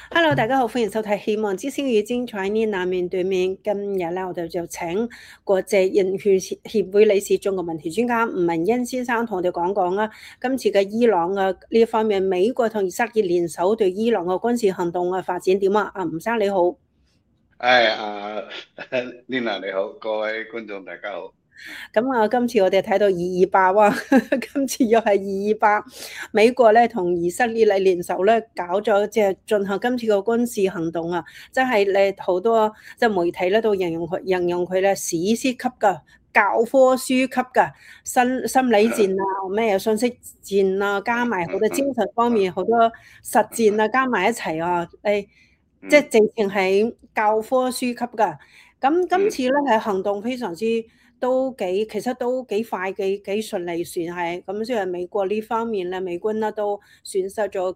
Hello，大家好，歡迎收睇《希望之星與精彩呢難面對面》。今日咧，我哋就請國際人權協會理事、中國問題專家吳文欣先生同我哋講講啦。今次嘅伊朗嘅呢方面，美國同以色列聯手對伊朗嘅軍事行動嘅發展點啊？吳生你好。 Lina 你好，各位觀眾大家好。 咁啊，今次我哋睇到228喎，今次又係228，美國咧同以色列嚟聯手咧搞咗即係進行今次個軍事行動啊！真係咧好多即係媒體咧都形容佢咧史詩級嘅教科書級嘅心理戰啊，咩信息戰啊，加埋好多精神方面好多實戰啊，加埋一齊啊，即係直情係教科書級㗎。咁今次咧係行動非常之其實都幾快幾順利，算係咁。雖然美國呢方面咧，美軍咧都損失咗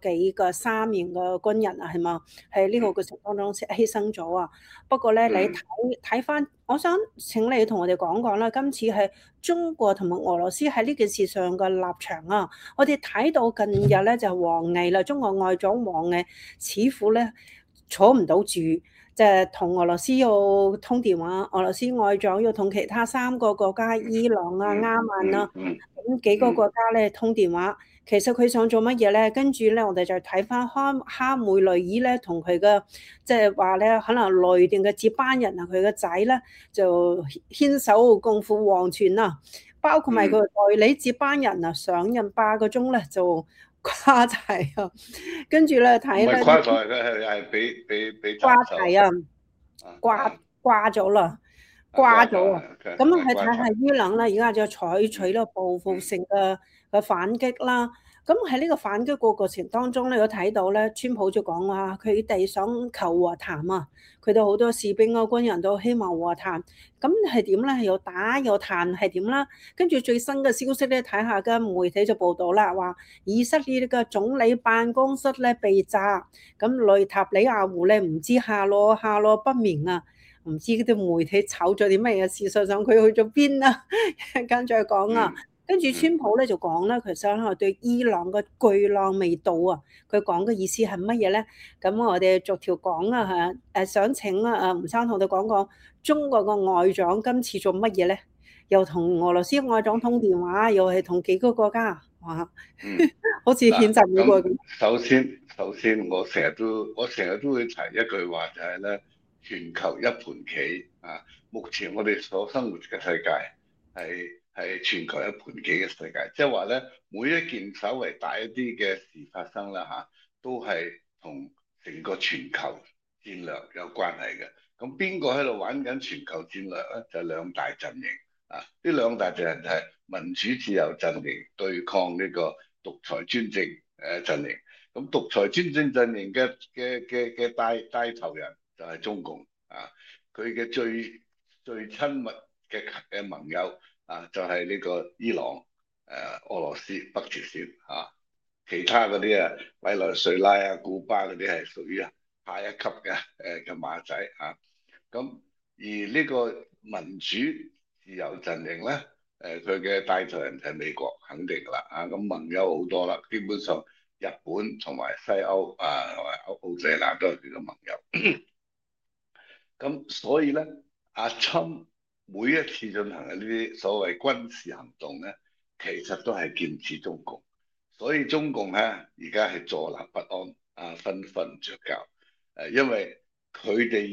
3名嘅軍人啊，係嘛？喺呢個過程當中犧牲咗啊。不過咧，你睇翻，我想請你同我哋講講啦。今次係中國同埋俄羅斯喺呢件事上嘅立場啊。我哋睇到近日咧就係王毅啦，中國外長王毅似乎咧坐唔到住。即係同俄羅斯要通電話，俄羅斯外長要同其他3個國家，伊朗啊、阿曼啊，咁幾個國家咧通電話。其實佢想做乜嘢咧？跟住咧，我哋就睇翻哈梅內伊咧，同佢嘅即係話咧，可能內定嘅接班人啊，佢個仔咧就牽手共赴黃泉啊，包括埋佢代理接班人啊，上任8個鐘咧就瓜柴啊，跟住咧睇咧。 唔係跨台，佢係俾瓜斬首題啊， 啊瓜咗啦，瓜瓜咗咗啊！ 啊，佢咁係瓜柴。 係睇下伊朗啦，而家就採取咗報復性嘅反擊啦。咁喺呢個反擊個過程當中咧，我睇到咧，川普就講話佢哋想求和談啊，佢哋好多士兵啊、軍人都希望和談。咁係點咧？又打又彈係點啦？跟住最新嘅消息咧，睇下嘅媒體就報道啦，話以色列嘅總理辦公室咧被炸，咁內塔尼亞胡咧唔知下落不明啊！唔知啲媒體炒咗啲乜嘢，事實上佢去咗邊啊？一陣間再講啊！跟住川普咧就講啦，其實係對伊朗嘅巨浪未到啊！佢講嘅意思係乜嘢咧？咁我哋逐條講啊嚇，想請吳生同你講講中國個外長今次做乜嘢咧？又同俄羅斯外長通電話，又係同幾個國家，哇！好似譴責美國咁咁。 首先我成日都會提一句話就係咧，全球一盤棋啊！目前我哋所生活嘅世界係全球一盤棋嘅世界，即係話咧，每一件稍微大一啲嘅事發生啦都係同成個全球戰略有關係嘅。咁邊個喺度玩緊全球戰略咧？就係兩大陣營啊！呢兩大陣營就係民主自由陣營對抗呢個獨裁專政陣營。咁獨裁專政陣營嘅帶頭人就係中共啊，佢嘅最親密嘅盟友啊，就係呢個伊朗、俄羅斯、北朝鮮啊，其他嗰啲委內瑞拉啊、古巴嗰啲係屬於下一級嘅馬仔啊。咁而呢個民主自由陣營咧，佢嘅帶頭人就係美國，肯定啦啊。咁盟友好多啦，基本上日本同埋西歐啊，同埋澳大利亞都係佢嘅盟友。咁所以咧，阿侵每一次進行嘅呢啲所謂軍事行動咧，其實都係劍指中共。所以中共咧而家係坐立不安，瞓唔着覺。因為佢哋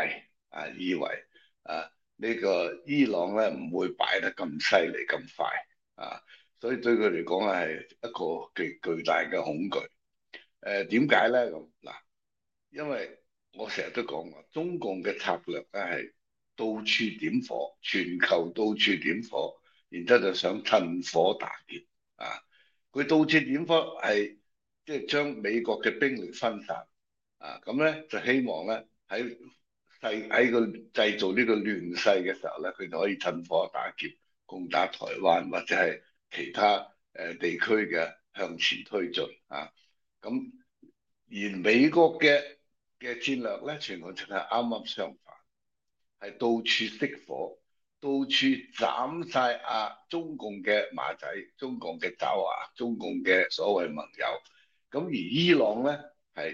以為呢個伊朗咧唔會擺得咁犀利咁快所以對佢嚟講係一個巨大嘅恐懼。點解咧咁嗱？因為我成日都講過，中共嘅策略咧係到處點火，全球到處點火，然之後就想趁火打劫啊！佢到處點火係即係將美國嘅兵力分散咁咧就希望咧喺個製造呢個亂世嘅時候咧，佢就可以趁火打劫，攻打台灣或者係其他地區嘅向前推進咁而美國嘅戰略咧，全部就係啱啱相反，係到處熄火，到處斬晒中共嘅馬仔、中共嘅爪牙、中共嘅所謂盟友。咁而伊朗咧係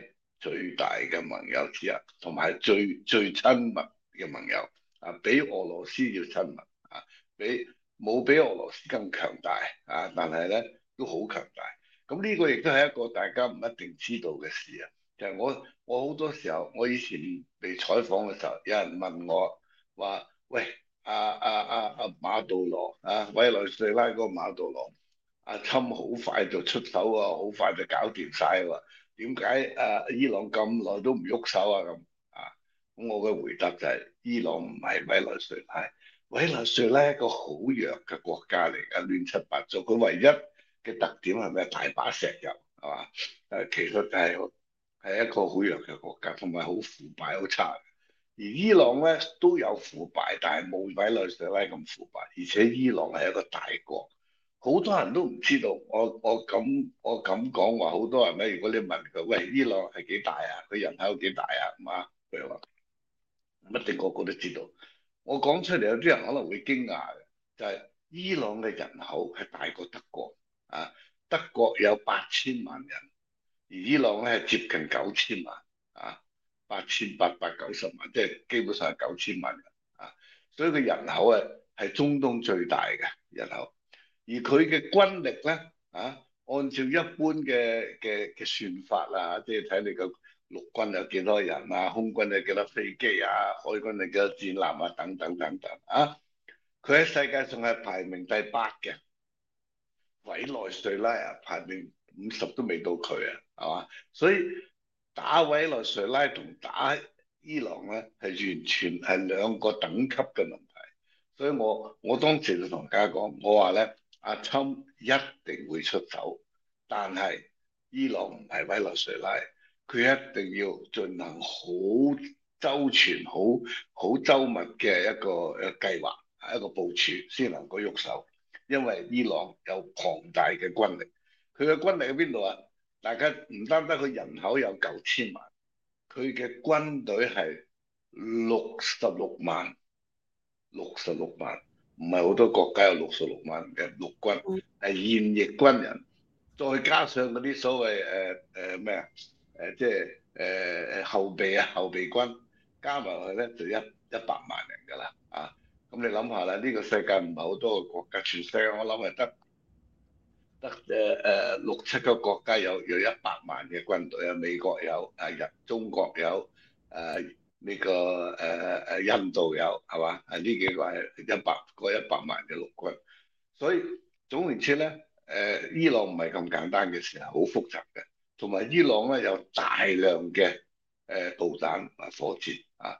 最大嘅盟友之一，同埋最親密嘅盟友啊，比俄羅斯要親密啊，冇比俄羅斯更強大啊，但係咧都好強大。咁呢個亦都係一個大家唔一定知道嘅事啊。就係我好多時候，我以前被採訪嘅時候，有人問我話：喂，阿馬杜羅啊，委內瑞拉嗰個馬杜羅，阿侵好快就出手喎，好快就搞掂晒喎。點解伊朗咁耐都唔喐手啊？咁啊，咁我嘅回答就係、伊朗唔係委內瑞拉，委內瑞拉係一個好弱嘅國家嚟㗎，亂七八糟。佢唯一嘅特點係咩？大把石油係嘛？其實就係一個好弱嘅國家，同埋好腐敗好差。而伊朗咧都有腐敗，但係冇委內瑞拉咁腐敗。而且伊朗係一個大國，好多人都唔知道。我咁講話，好多人咧，如果你問佢，喂，伊朗係幾大啊？佢人口有幾大啊？係嘛？佢話唔一定個個都知道。我講出嚟有啲人可能會驚訝嘅，就係伊朗嘅人口係大過德國啊！德國有8000萬人，而伊朗咧係接近9000萬啊，8890萬，即係基本上係9000萬人啊！所以佢人口係中東最大嘅人口，而佢嘅軍力咧啊，按照一般嘅算法啦，即係睇你個陸軍有幾多人啊，空軍有幾多飛機啊，海軍有幾多戰艦啊，等等等等啊，佢喺世界上係排名第8嘅，委內瑞拉啊排名50都未到佢啊，係嘛？所以打委內瑞拉同打伊朗咧係完全係兩個等級嘅問題。所以我當時就同大家講，我話咧阿侵一定會出手，但係伊朗唔係委內瑞拉，佢一定要進行好周全、好周密嘅一個計劃、一個部署，先能夠喐手。因為伊朗有龐大嘅軍力，佢嘅軍力喺邊度啊？大家唔單單佢人口有9000萬，佢嘅軍隊係66萬。66萬，唔係好多國家有66萬嘅陸軍，係現役軍人，再加上嗰啲所謂咩啊即係後備啊後備軍，加埋落去咧就100萬人㗎啦啊！咁你諗下啦，呢個世界唔係好多個國家，全世界我諗係得6、7個國家有100萬嘅軍隊啊，美國有，中國有，呢個印度有係嘛？呢幾個係100萬嘅陸軍，所以總言之咧，伊朗唔係咁簡單嘅事，係好複雜嘅。同埋伊朗咧有大量嘅導彈啊火箭啊，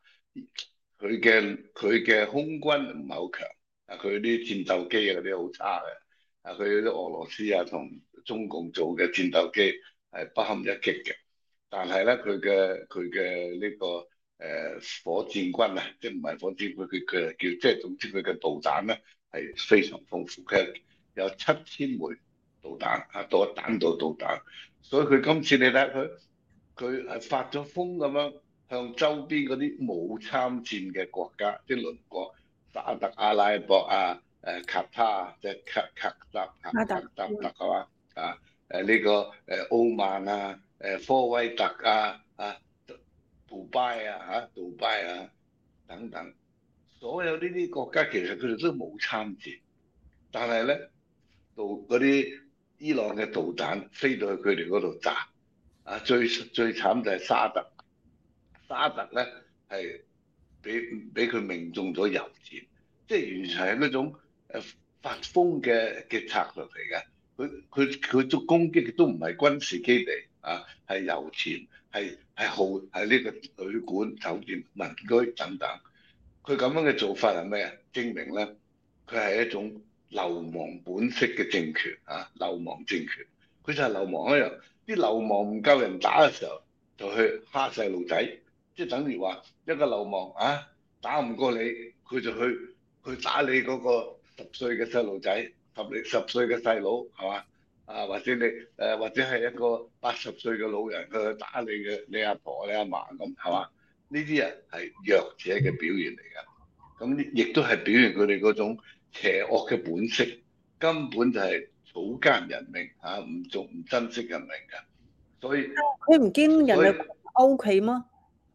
佢嘅空軍唔係好強啊，佢啲戰鬥機啊嗰啲好差嘅啊，佢啲俄羅斯啊同中共做嘅戰鬥機係不堪一擊嘅，但係咧佢嘅呢個火箭軍啊，即係唔係火箭軍，佢係叫即係總之佢嘅導彈咧係非常豐富，佢有7000枚導彈啊，彈道導彈，所以佢今次你睇佢係發咗瘋咁樣向周邊嗰啲冇參戰嘅國家，即係鄰國沙特阿拉伯啊、卡塔啊，即係卡塔特係嘛啊？呢個奧曼啊、科威特啊、杜拜啊等等，所有呢啲國家其實佢哋都冇參戰，但係咧嗰啲伊朗嘅導彈飛到去佢哋嗰度炸啊！最慘就係沙特咧係俾佢命中咗油箭，即係完全係嗰種發瘋嘅策略嚟嘅。佢做攻擊都唔係軍事基地啊，係油田，係呢個旅館、酒店、民居等等。佢咁樣嘅做法係咩啊？證明咧，佢係一種流氓本色嘅政權啊，流氓政權。佢就係流氓一樣，啲流氓唔夠人打嘅時候，就去蝦細路仔，即係等於話一個流氓啊打唔過你，佢就去打你嗰個10歲嘅細路仔，十歲嘅細佬係嘛？啊，或者或者係一個80歲嘅老人，佢去打你阿婆、你阿嫲咁係嘛？呢啲人係弱者嘅表現嚟㗎，咁亦都係表現佢哋嗰種邪惡嘅本色，根本就係草菅人命嚇，唔珍惜人命㗎，所以佢唔驚人類 OK 嗎？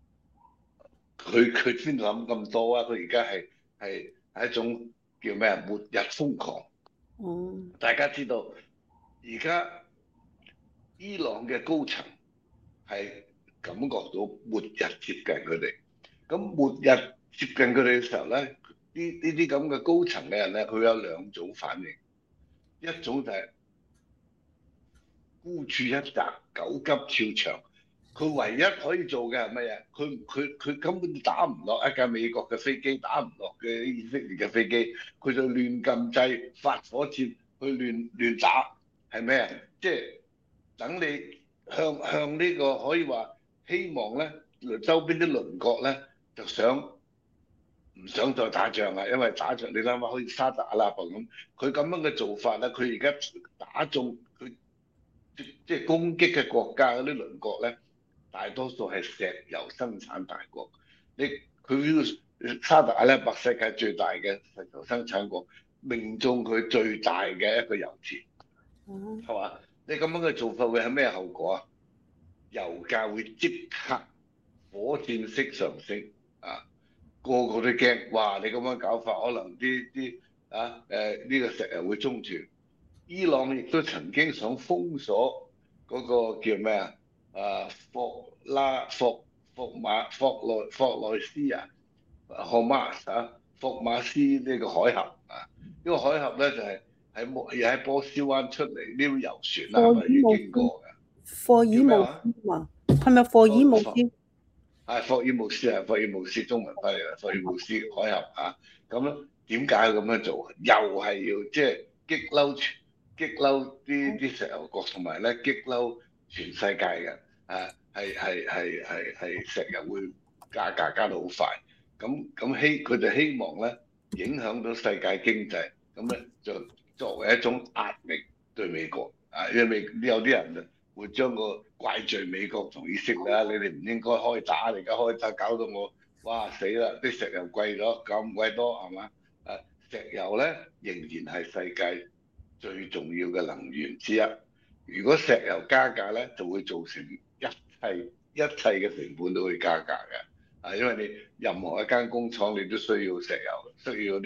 佢先諗咁多啊！佢而家係一種叫咩啊？末日瘋狂。 哦， 大家知道而家伊朗嘅高層係感覺到末日接近佢哋。咁末日接近佢哋嘅時候咧，呢啲咁嘅高層嘅人咧，佢有兩種反應。一種就係孤注一擲、狗急跳牆。佢唯一可以做嘅係乜嘢？佢根本打唔落一架美國嘅飛機，打唔落嘅以色列嘅飛機，佢就亂撳掣、發火箭去亂打，係咩啊？即係等你向呢個可以話希望咧，周邊啲鄰國咧就唔想再打仗啦，因為打仗你諗下，好似沙特阿拉伯咁，佢咁樣嘅做法咧，佢而家打中佢即係攻擊嘅國家嗰啲鄰國咧，大多數係石油生產大國。佢沙特阿拉伯世界最大嘅石油生產國，命中佢最大嘅一個油田， 哦， 係嘛？你咁樣嘅做法會係咩後果啊？油價會即刻火箭式上升啊！個個都驚，哇！你咁樣搞法，可能呢個石油會中斷。伊朗亦都曾經想封鎖嗰個叫咩啊？霍內斯啊，霍馬斯呢個海峽啊，呢個海峽咧就喺波斯灣出嚟，呢啲油船啦，係咪要經過嘅？ 霍爾木叫咩話？ 斯嘛？係咪霍爾木斯？ 霍爾木斯中文翻嚟啦，霍爾木斯海峽啊，咁咧點解要咁樣做？又係要即係激嬲啲石油國，同埋咧激嬲全世界嘅係石油會價格加到好快，佢就希望咧影響到世界經濟，咁咧就作為一種壓力對美國啊，因為有啲人就會將個怪罪美國同以色列啦，你哋唔應該開打，你而家開打搞到我哇死啦！啲石油貴咗咁鬼多係嘛？石油咧仍然係世界最重要嘅能源之一。如果石油加價咧，就會造成一切嘅成本都會加價嘅。因為你任何一間工廠你都需要石油，需要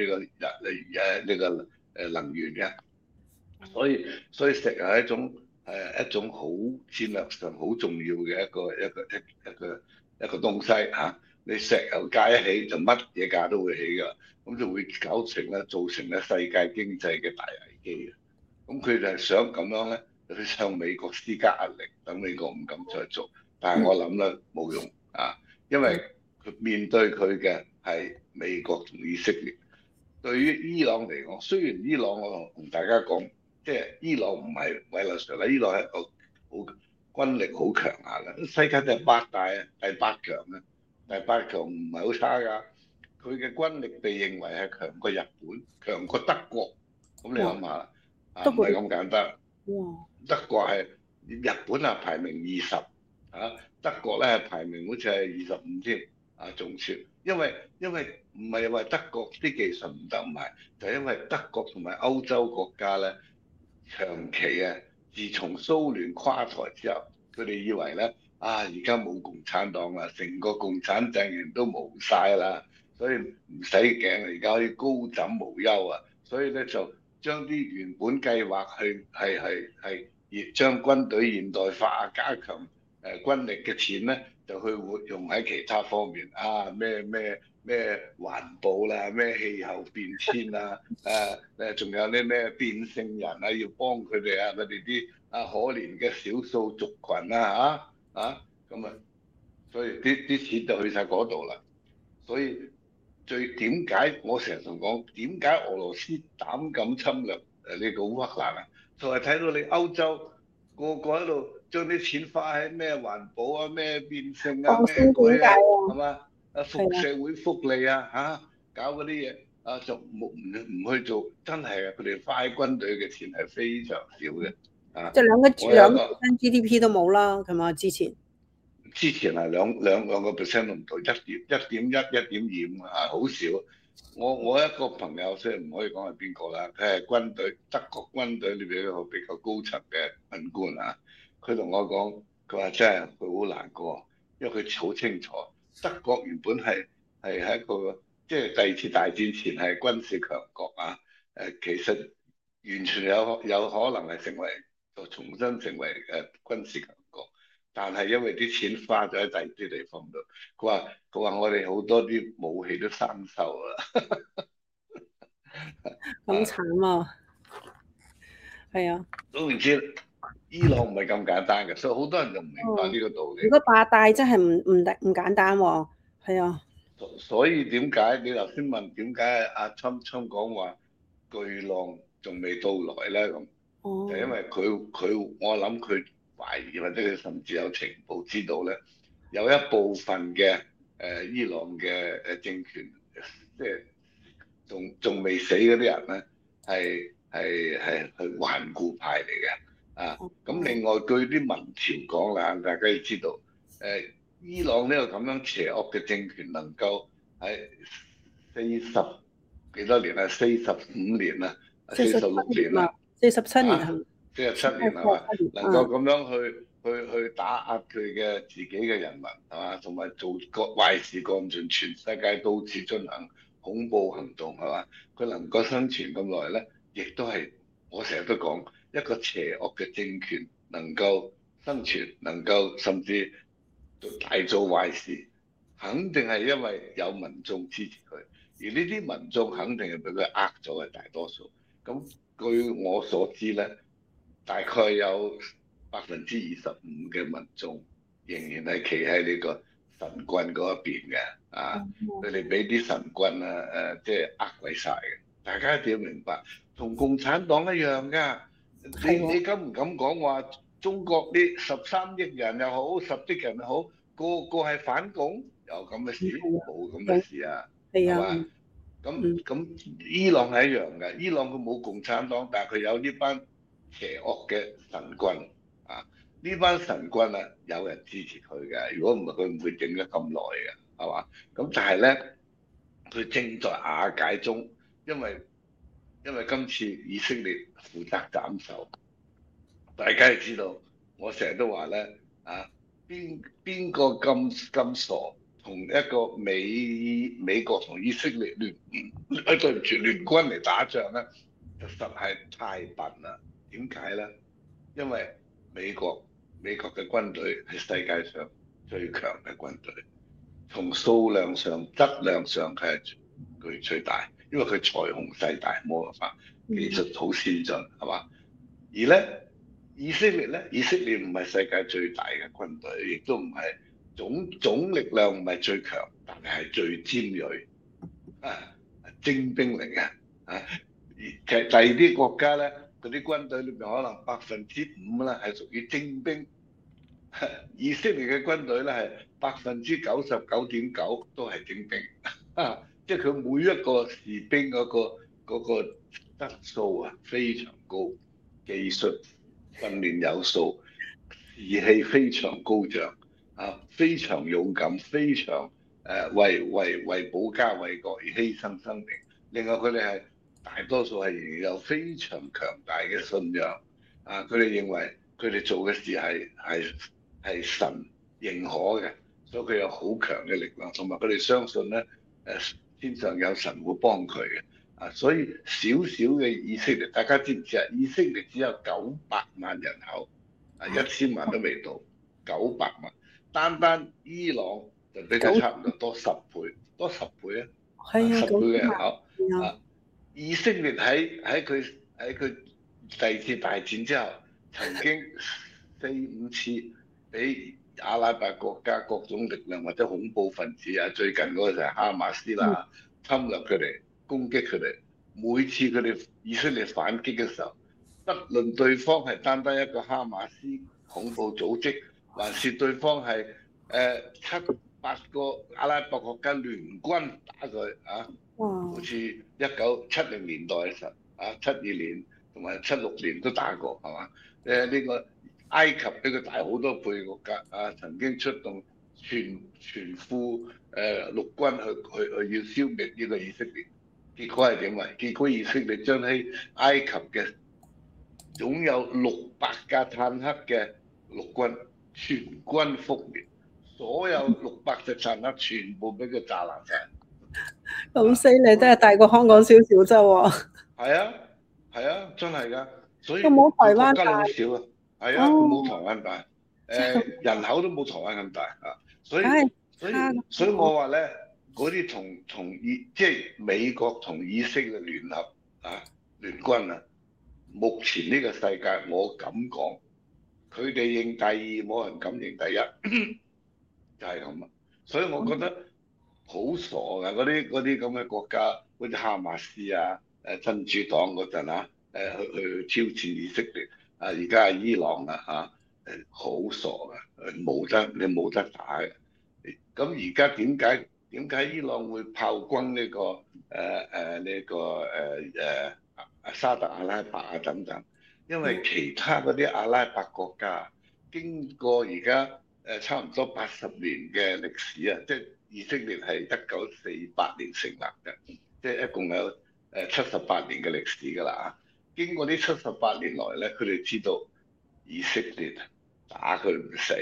能源嘅。所以石油係一種好戰略上好重要嘅一個東西嚇。你石油價一起就乜嘢價都會起㗎，咁就會造成咧世界經濟嘅大危機嘅。咁佢就係想咁樣咧，去向美國施加壓力，等美國唔敢再做。但係我諗咧冇用啊，因為佢面對佢嘅係美國同以色列。對於伊朗嚟講，雖然伊朗我同大家講，即係伊朗唔係委內瑞拉，伊朗係一個好軍力好強下嘅，世界第八大啊，第八強啊，第八強唔係好差㗎。佢嘅軍力被認為係強過日本，強過德國。咁你諗下啦，唔係咁簡單。德國係日本啊排名20德國咧排名好似係25添仲少。因為唔係話德國啲技術唔得，唔係，就係因為德國同埋歐洲國家咧長期自從蘇聯垮台之後，佢哋以為咧而家冇共產黨啦，成個共產陣營都冇晒啦，所以唔使驚，而家可以高枕無憂啊，所以咧就將啲原本計劃將軍隊現代化、加強軍力嘅錢咧，就去活用喺其他方面咩環保啦，咩氣候變遷啦，仲有啲咩變性人啊，要幫佢哋佢哋啲可憐嘅少數族群咁所以啲錢就去晒嗰度啦。所以點解我成日同講，點解俄羅斯膽敢侵略呢個烏克蘭啊？就係睇到你歐洲個個喺度將啲錢花喺咩環保啊、咩變性咩鬼係嘛？社會福利搞嗰啲嘢就唔去做，真係佢哋花喺軍隊嘅錢係非常少嘅即係2% GDP 都冇啦，係嘛？之前係兩個 percent 都唔到，1.1、1.25好少。我一個朋友，雖然唔可以講係邊個啦，佢係德國軍隊裏邊一個比較高層嘅軍官佢同我講，佢話真係佢好難過， 因為佢好清楚德國原本係一個即係第二次大戰前係軍事強國啊。其實完全有可能係重新成為軍事強國，但係因為啲錢花咗喺第二啲地方度，佢話我哋好多啲武器都生鏽啦。 咁慘啊！係啊。 都唔知伊朗唔係咁簡單嘅，所以好多人就唔明白呢個道理。 如果霸大真係唔簡單喎。係啊。 所以點解你頭先問點解阿侵講話巨浪仲未到來咧？咁就因為我諗佢懷疑或者佢甚至有情報知道咧，有一部分嘅伊朗嘅政權，即係仲未死嗰啲人咧，係頑固派嚟嘅啊。咁另外據啲民調講啦，大家要知道伊朗呢個咁樣邪惡嘅政權能夠喺40幾多年啊，45年啊，46年啦 ，47年係 ，47年係嘛？能夠咁樣去打壓佢嘅自己嘅人民係嘛？同埋做壞事幹盡，全世界到處進行恐怖行動係嘛？佢能夠生存咁耐咧，亦都係我成日都講一個邪惡嘅政權能夠生存，能夠甚至大做壞事，肯定係因為有民眾支持佢，而呢啲民眾肯定係俾佢呃咗嘅大多數。咁據我所知咧，大概有25%嘅民眾仍然係企喺呢個神棍嗰一邊嘅啊，佢哋俾啲神棍即係呃鬼晒嘅。大家一定要明白，同共產黨一樣㗎。你敢唔敢講話中國呢13億人又好，10億人又好，個個係反共？有咁嘅事？冇咁嘅事啊，係嘛？咁伊朗係一樣嘅，伊朗佢冇共產黨，但係佢有呢班邪惡嘅神棍啊！呢班神棍啊，有人支持佢嘅，如果唔係佢唔會整咗咁耐嘅，係嘛？咁但係咧，佢正在瓦解中，因為今次以色列負責斬首，大家要知道，我成日都話咧啊，邊個咁傻，同一個美國同以色列對唔住聯軍嚟打仗咧，就實係太笨啦。點解咧？因為美國嘅軍隊係世界上最強嘅軍隊，從數量上、質量上佢係最大，因為佢財雄勢大，冇辦法，技術好先進，係嘛？而咧以色列唔係世界最大嘅軍隊，亦都唔係總力量唔係最強，但係最尖鋭啊，精兵嚟嘅啊！其實第二啲國家咧，嗰啲軍隊裏面可能5%啦係屬於精兵，以色列嘅軍隊咧係99.9%都係精兵啊！即係佢每一個士兵嗰個質素啊非常高，技術訓練有素，士氣非常高漲啊，非常勇敢，非常為保家衛國而犧牲生命。另外佢哋係大多數係仍然有非常強大嘅信仰啊！佢哋認為佢哋做嘅事係神認可嘅，所以佢有好強嘅力量，同埋佢哋相信咧天上有神會幫佢嘅啊！所以小小嘅以色列，大家知唔知啊？以色列只有900萬人口啊，1000萬都未到，900萬。單伊朗就比佢差唔多多10倍，多10倍啊！係啊，10倍嘅人口啊！以色列喺佢第二次大戰之後，曾經4-5次俾阿拉伯國家各種力量或者恐怖分子啊，最近嗰個就係哈馬斯啦，侵略佢哋，攻擊佢哋。每次佢哋以色列反擊嘅時候，不論對方係單一個哈馬斯恐怖組織，還是對方係7-8個阿拉伯國家聯軍打佢啊！好似1970年代嘅時候啊，72年同埋76年都打過係嘛？呢個埃及比佢大好多倍嘅國家啊，曾經出動全副陸軍去要消滅呢個以色列，結果係點啊？結果以色列將喺埃及嘅擁有600架坦克嘅陸軍全軍覆滅， 所有600隻坦克全部俾佢炸爛晒。 咁犀利，都係大過香港少少啫喎。 係啊，係啊，真係㗎。所以有冇台灣佢國家好少啊。係啊，佢冇台哦， 灣大， 真係人口都冇台灣咁大啊。所以唉所以差咁所以多我話咧，嗰啲即係美國同以色列聯合聯軍啊，目前呢個世界我敢講，佢哋認第二，冇人敢認第一，就係咁啊。所以我覺得好傻㗎，嗰啲咁嘅國家，好似哈馬斯啊、真主黨嗰陣去挑戰以色列而家係伊朗好傻㗎，你冇得打嘅。咁而家點解伊朗會炮轟呢個沙特阿拉伯等等？因為其他嗰啲阿拉伯國家經過而家差唔多80年嘅歷史啊，即係以色列係1948年成立嘅，即係一共有78年嘅歷史㗎啦啊！經過呢78年來咧，佢哋知道以色列打佢唔死。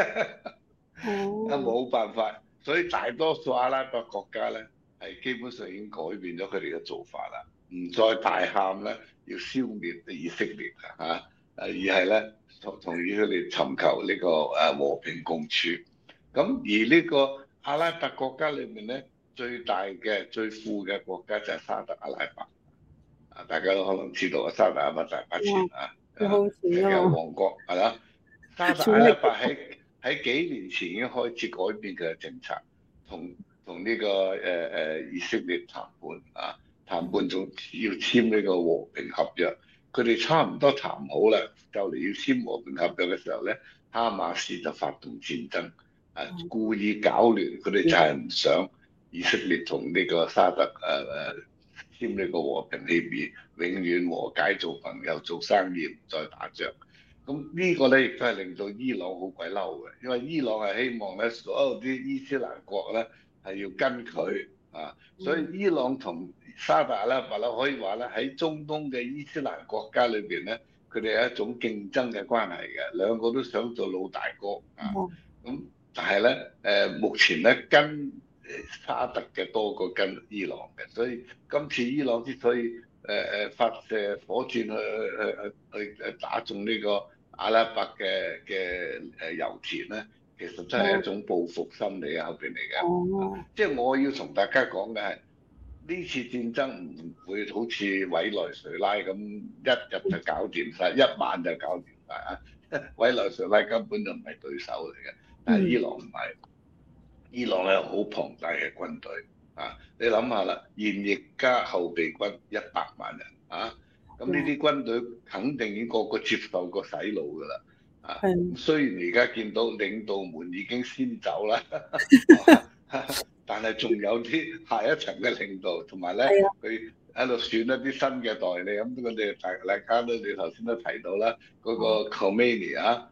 哦， 冇辦法，所以大多數阿拉伯國家咧係基本上已經改變咗佢哋嘅做法啦，唔再大喊咧要消滅以色列而係咧同意佢哋尋求呢個和平共處。咁而呢個阿拉伯國家裏面咧，最大嘅最富嘅國家就係沙特阿拉伯大家都可能知道啊，沙特阿拉伯大把錢哇，佢好錢石油啊嘛， 王國係啦。沙特阿拉伯喺幾年前已經開始改變佢嘅政策，同呢個以色列談判仲要簽呢個和平合約，佢哋差唔多談好啦，就嚟要簽和平合約嘅時候咧，哈馬斯就發動戰爭故意搞亂，佢哋就係唔想以色列同呢個沙特簽呢個和平協議，永遠和解做朋友做生意，唔再打仗。咁呢個咧亦都係令到伊朗好鬼嬲嘅，因為伊朗係希望咧所有啲伊斯蘭國咧係要跟佢所以伊朗同沙特阿拉伯咧可以話咧喺中東嘅伊斯蘭國家裏邊咧，佢哋係一種競爭嘅關係嘅，兩個都想做老大哥咁但係咧目前咧跟沙特嘅多過跟伊朗嘅，所以今次伊朗之所以發射火箭去打中呢個阿拉伯嘅油田咧，其實真係一種報復心理後邊嚟嘅。即係我要同大家講嘅係呢次戰爭唔會好似委內瑞拉咁一日就搞掂晒，一晚就搞掂晒委內瑞拉根本就唔係對手嚟嘅，但係伊朗唔係，伊朗係好龐大嘅軍隊你諗下啦，現役加後備軍100萬人咁呢啲軍隊肯定已經個個接受過洗腦㗎啦雖然而家見到領導們已經先走啦，但係仲有啲下一層嘅領導，同埋咧佢喺度選一啲新嘅代理，咁佢哋大家都你頭先都提到啦，嗰個 Khomeini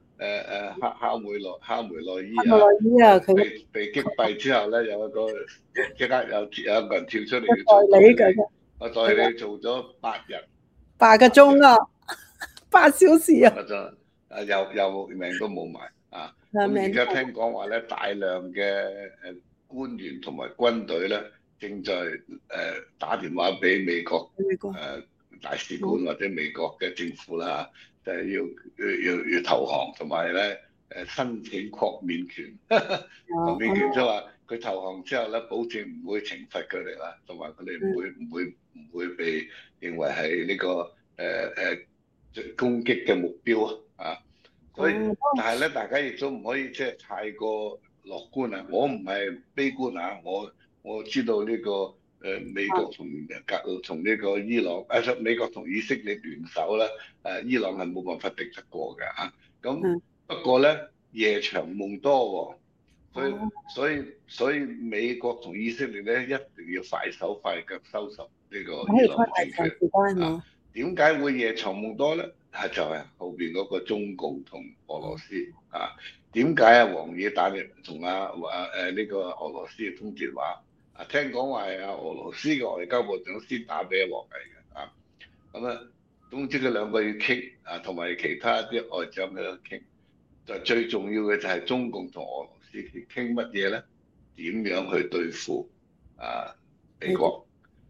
哈梅內伊被擊斃之後咧，有一個即刻有一個人跳出嚟要做代理，我代理做咗8日 8個鐘8小時又命都冇埋咁而家聽講話咧，大量嘅官員同埋軍隊咧，正在打電話俾美國大使館或者美國嘅政府啦就係要投降，同埋咧申請擴免權。擴免權即係話佢投降之後咧，保證唔會懲罰佢哋啦，同埋佢哋唔會被認為係呢個攻擊嘅目標所以但係咧，大家亦都唔可以即係太過樂觀我唔係悲觀我知道呢個美國同呢個伊朗美國同以色列聯手咧伊朗係冇辦法敵得過嘅咁不過咧夜長夢多所以美國同以色列咧一定要快手快腳收拾呢個伊朗政權點解會夜長夢多咧？就係後邊嗰個中共同俄羅斯點解王毅打嚟同呢個俄羅斯通電話聽講話係俄羅斯嘅外交部長先打俾王毅嘅咁總之佢兩個要傾同埋其他啲外長喺度傾，就最重要嘅就係中共同俄羅斯斯期傾乜嘢咧？點樣去對付美國？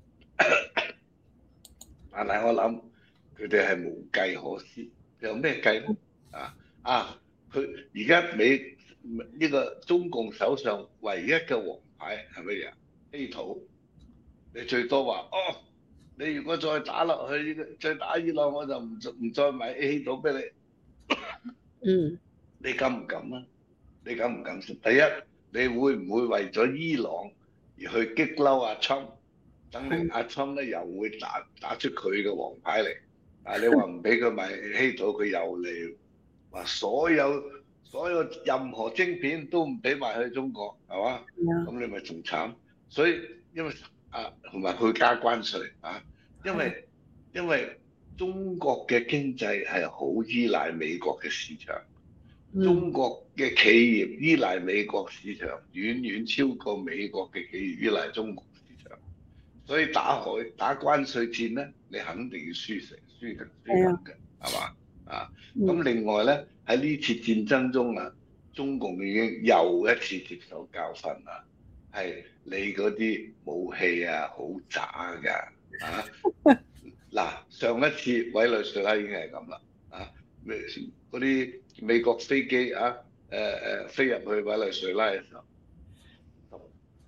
但係我諗佢哋係無計可施，有咩計咧？佢而家呢個中共手上唯一嘅王牌係乜嘢？稀土。你最多話哦，你如果再打落去再打伊朗，我就唔再買稀土俾你。 嗯， 你敢唔敢啊？你敢唔敢先？第一，你會唔會為咗伊朗而去激嬲阿侵？等你阿侵咧又會打出佢嘅王牌嚟。你話唔俾佢買稀土，佢又嚟話所有任何晶片都唔俾賣去中國，係嘛？咁你咪仲慘。所以因為同埋佢加關稅因為中國嘅經濟係好依賴美國嘅市場。中國嘅企業依賴美國市場，遠遠超過美國嘅企業依賴中國市場。所以打關稅戰咧，你肯定要輸緊嘅，係嘛？咁另外咧，喺呢次戰爭中中共已經又一次接受教訓啦，係你嗰啲武器好渣㗎。上一次委內瑞拉已經係咁啦，嗰啲美國飛機飛入去委內瑞拉嘅時候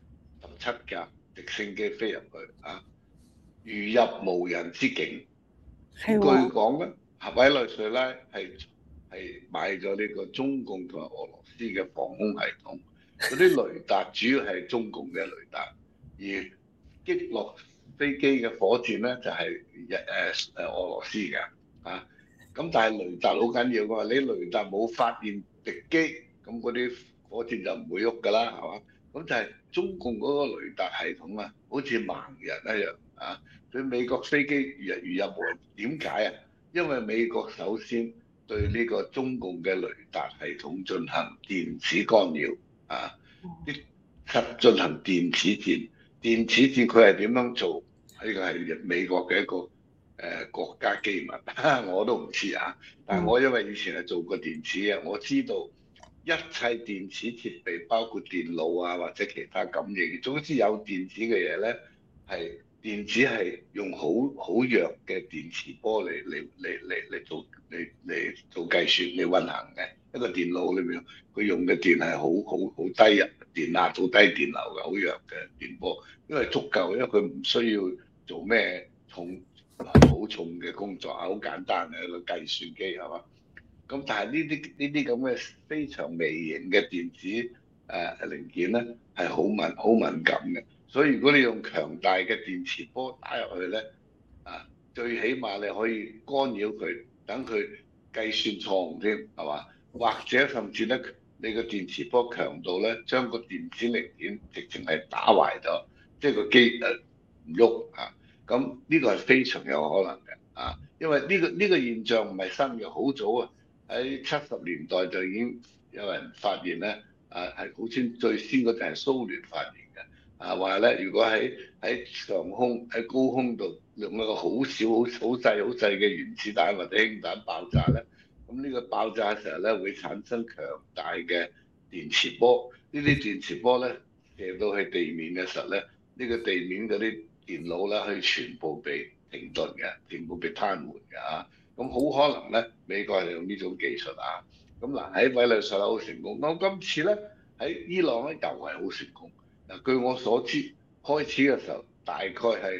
，17架直升機飛入去如入無人之境。據講咧，委內瑞拉係買咗呢個中共同埋俄羅斯嘅防空系統，嗰啲雷達主要係中共嘅雷達，而擊落飛機嘅火箭咧就係俄羅斯嘅咁但係雷達好緊要㗎嘛，你雷達冇發現敵機，咁嗰啲火箭就唔會喐㗎啦，係嘛？咁就係中共嗰個雷達系統好似盲人一樣對美國飛機如入無人。點解因為美國首先對呢個中共嘅雷達系統進行電子干擾進行電子戰。電子戰佢係點樣做？呢個係美國嘅一個國家機密，我都唔知但係我因為以前係做過電子嘅，我知道一切電子設備，包括電腦或者其他感應，總之有電子嘅嘢咧，係電子係用好弱嘅電磁波嚟做計算嚟運行嘅。一個電腦裏面佢用嘅電係好低電壓，好低電流嘅，好弱嘅電波，因為足夠，因為佢唔需要做咩好重嘅工作好簡單嘅一個計算機，係嘛？咁但係呢啲咁嘅非常微型嘅電子零件咧係好敏感嘅，所以如果你用強大嘅電磁波打入去咧最起碼你可以干擾佢，等佢計算錯誤添，係嘛？或者甚至咧你個電磁波強度咧將個電子零件直情係打壞咗，即係個機唔喐咁呢個係非常有可能嘅因為呢個現象唔係新嘅，好早喺70年代就已經有人發現咧係好似最先嗰陣係蘇聯發現嘅話咧，如果喺上空喺高空度用一個好細嘅原子彈或者氫彈爆炸咧，咁呢個爆炸嘅時候咧會產生強大嘅電磁波，呢啲電磁波咧射到去地面嘅時候咧，呢個地面嗰啲電腦咧可以全部被停頓嘅，全部被癱瘓嘅咁好可能咧，美國係用呢種技術咁喺委內瑞拉好成功。咁今次咧喺伊朗咧又係好成功。據我所知，開始嘅時候大概係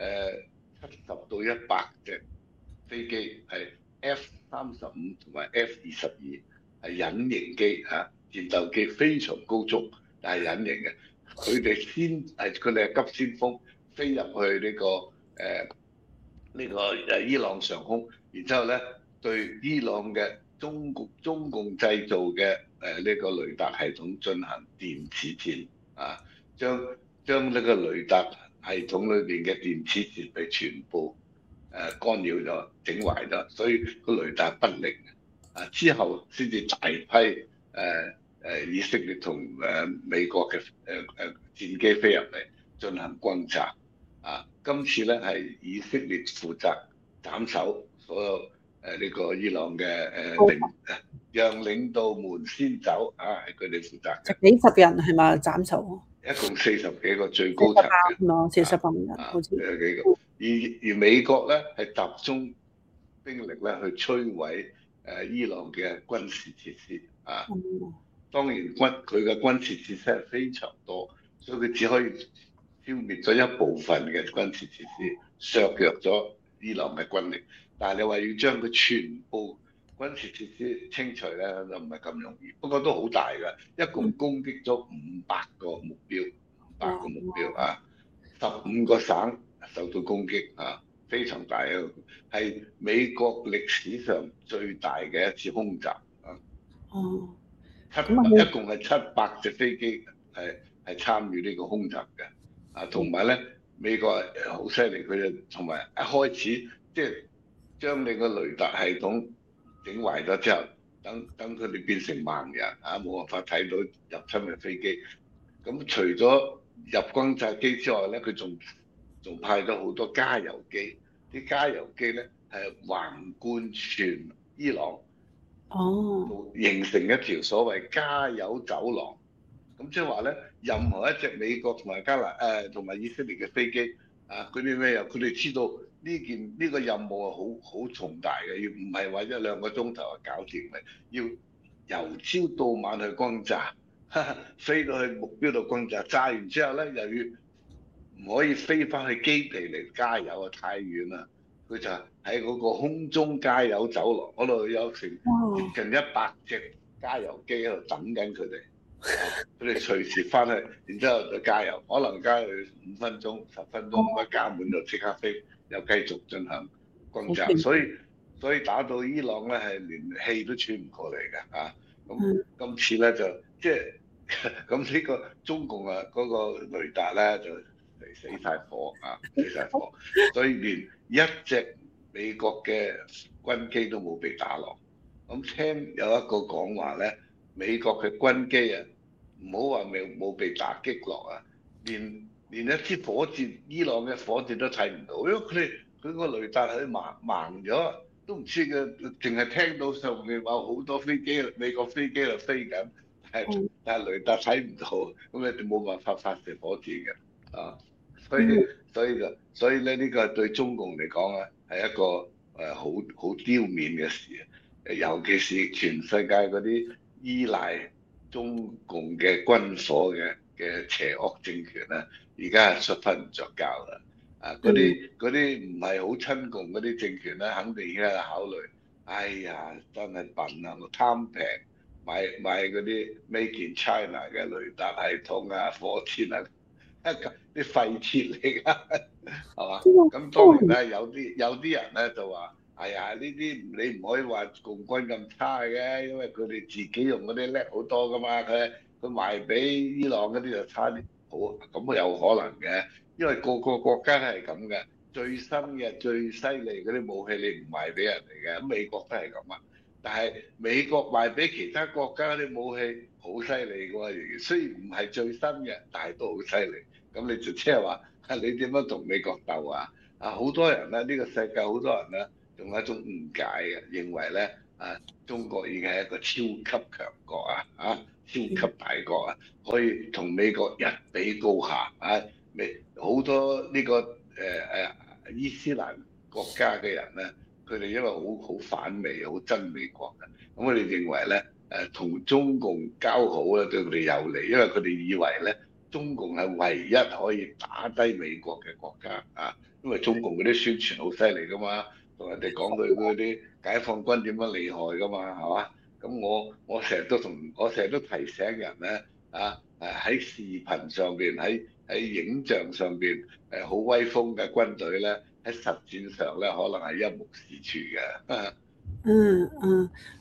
70到100隻飛機係 F-35同埋 F-22係隱形機戰鬥機，非常高速，但係隱形嘅。佢哋係急先鋒，飛入去呢個伊朗上空，然之後咧對伊朗嘅中共製造嘅呢個雷達系統進行電子戰將呢個雷達系統裏邊嘅電子設備全部干擾咗、整壞咗，所以個雷達不靈之後先至大批以色列同美國嘅戰機飛入嚟進行轟炸今次咧係以色列負責斬首，所有呢個伊朗嘅好讓領導們先走啊，係佢哋負責就嘅。 幾十人係咪斬首？ 一共40幾個最高層四十八嘅係嘛？48人好似。 幾個，而美國咧係集中兵力咧去摧毀伊朗嘅軍事設施啊。當然佢嘅軍事設施係非常多，所以佢只可以消滅咗一部分嘅軍事設施，削弱咗伊朗嘅軍力。但係你話要將佢全部軍事設施清除咧，就唔係咁容易。不過都好大㗎，一共攻擊咗500個目標，500個目標啊，15個省受到攻擊啊，非常大啊，係美國歷史上最大嘅一次空襲啊。 哦， 一共係700隻飛機係參與呢個空襲嘅啊，同埋咧美國好犀利，佢就同埋一開始即係將你個雷達系統整壞咗之後，等佢哋變成盲人啊，冇辦法睇到入侵嘅飛機。咁除咗入轟炸機之外咧，佢仲派咗好多加油機，啲加油機咧係橫貫全伊朗。 哦， 形成一條所謂加油走廊，咁即係話咧，任何一隻美國同埋同埋以色列嘅飛機啊，佢哋佢哋知道呢個任務係好重大嘅，要唔係話1、2個鐘頭就搞掂嘅，要由朝到晚去轟炸，飛到去目標度轟炸，炸完之後咧又要唔可以飛翻去基地嚟加油啊，太遠啦。佢就喺嗰個空中加油走廊嗰度有成接近100隻加油機喺度等緊佢哋，佢哋隨時翻去，然之後就加油，可能加去5分鐘、10分鐘，咁加滿就即刻飛，又繼續進行轟炸，所以打到伊朗咧係連氣都喘唔過嚟嘅啊！咁今次咧就即係咁呢個中共啊嗰個雷達咧就死晒火啊，死晒火，所以連一隻美國嘅軍機都冇被打落。咁聽有一個講話咧，美國嘅軍機啊，唔好話冇被打擊落啊，連一支火箭，伊朗嘅火箭都睇唔到，因為佢個雷達係盲咗，都唔知嘅，淨係聽到上面話好多飛機，美國飛機喺度飛緊，但係雷達睇唔到，咁你哋冇辦法發射火箭嘅啊。所以咧呢個對中共嚟講啊，係一個好丟面嘅事啊！尤其是全世界嗰啲依賴中共嘅軍火嘅邪惡政權咧，而家係瞓唔着覺啦！啊，嗰啲唔係好親共嗰啲政權咧，肯定而家考慮，哎呀，真係笨啊！我貪平買嗰啲 Made in China 嘅雷達系統啊、火箭啊。啲廢鐵嚟㗎，係嘛？咁當然咧，有啲人咧就話：哎呀，呢啲你唔可以話共軍咁差嘅，因為佢哋自己用嗰啲叻好多㗎嘛。佢賣俾伊朗嗰啲就差啲，好咁啊有可能嘅，因為個個國家都係咁嘅，最新嘅最犀利嗰啲武器你唔賣俾人嚟嘅，咁美國都係咁啊。但係美國賣俾其他國家啲武器好犀利㗎喎，雖然唔係最新嘅，但係都好犀利。咁你就即係話，你點樣同美國鬥啊？好多人咧，呢個世界好多人咧，仲有一種誤解嘅，認為咧，中國已經係一個超級強國超級大國啊，可以同美國一比高下啊！好多呢個伊斯蘭國家嘅人咧，佢哋因為好反美，好憎美國嘅，咁佢哋認為咧，同中共交好咧對佢哋有利，因為佢哋以為咧。中共係唯一可以打低美國嘅國家啊，因為中共嗰啲宣傳好犀利噶嘛，同人哋講佢嗰啲解放軍點樣厲害噶嘛，係嘛？咁我成日都提醒人咧，喺視頻上邊，喺影像上邊，好威風嘅軍隊咧，喺實戰上咧可能係一無是處嘅。 嗯嗯，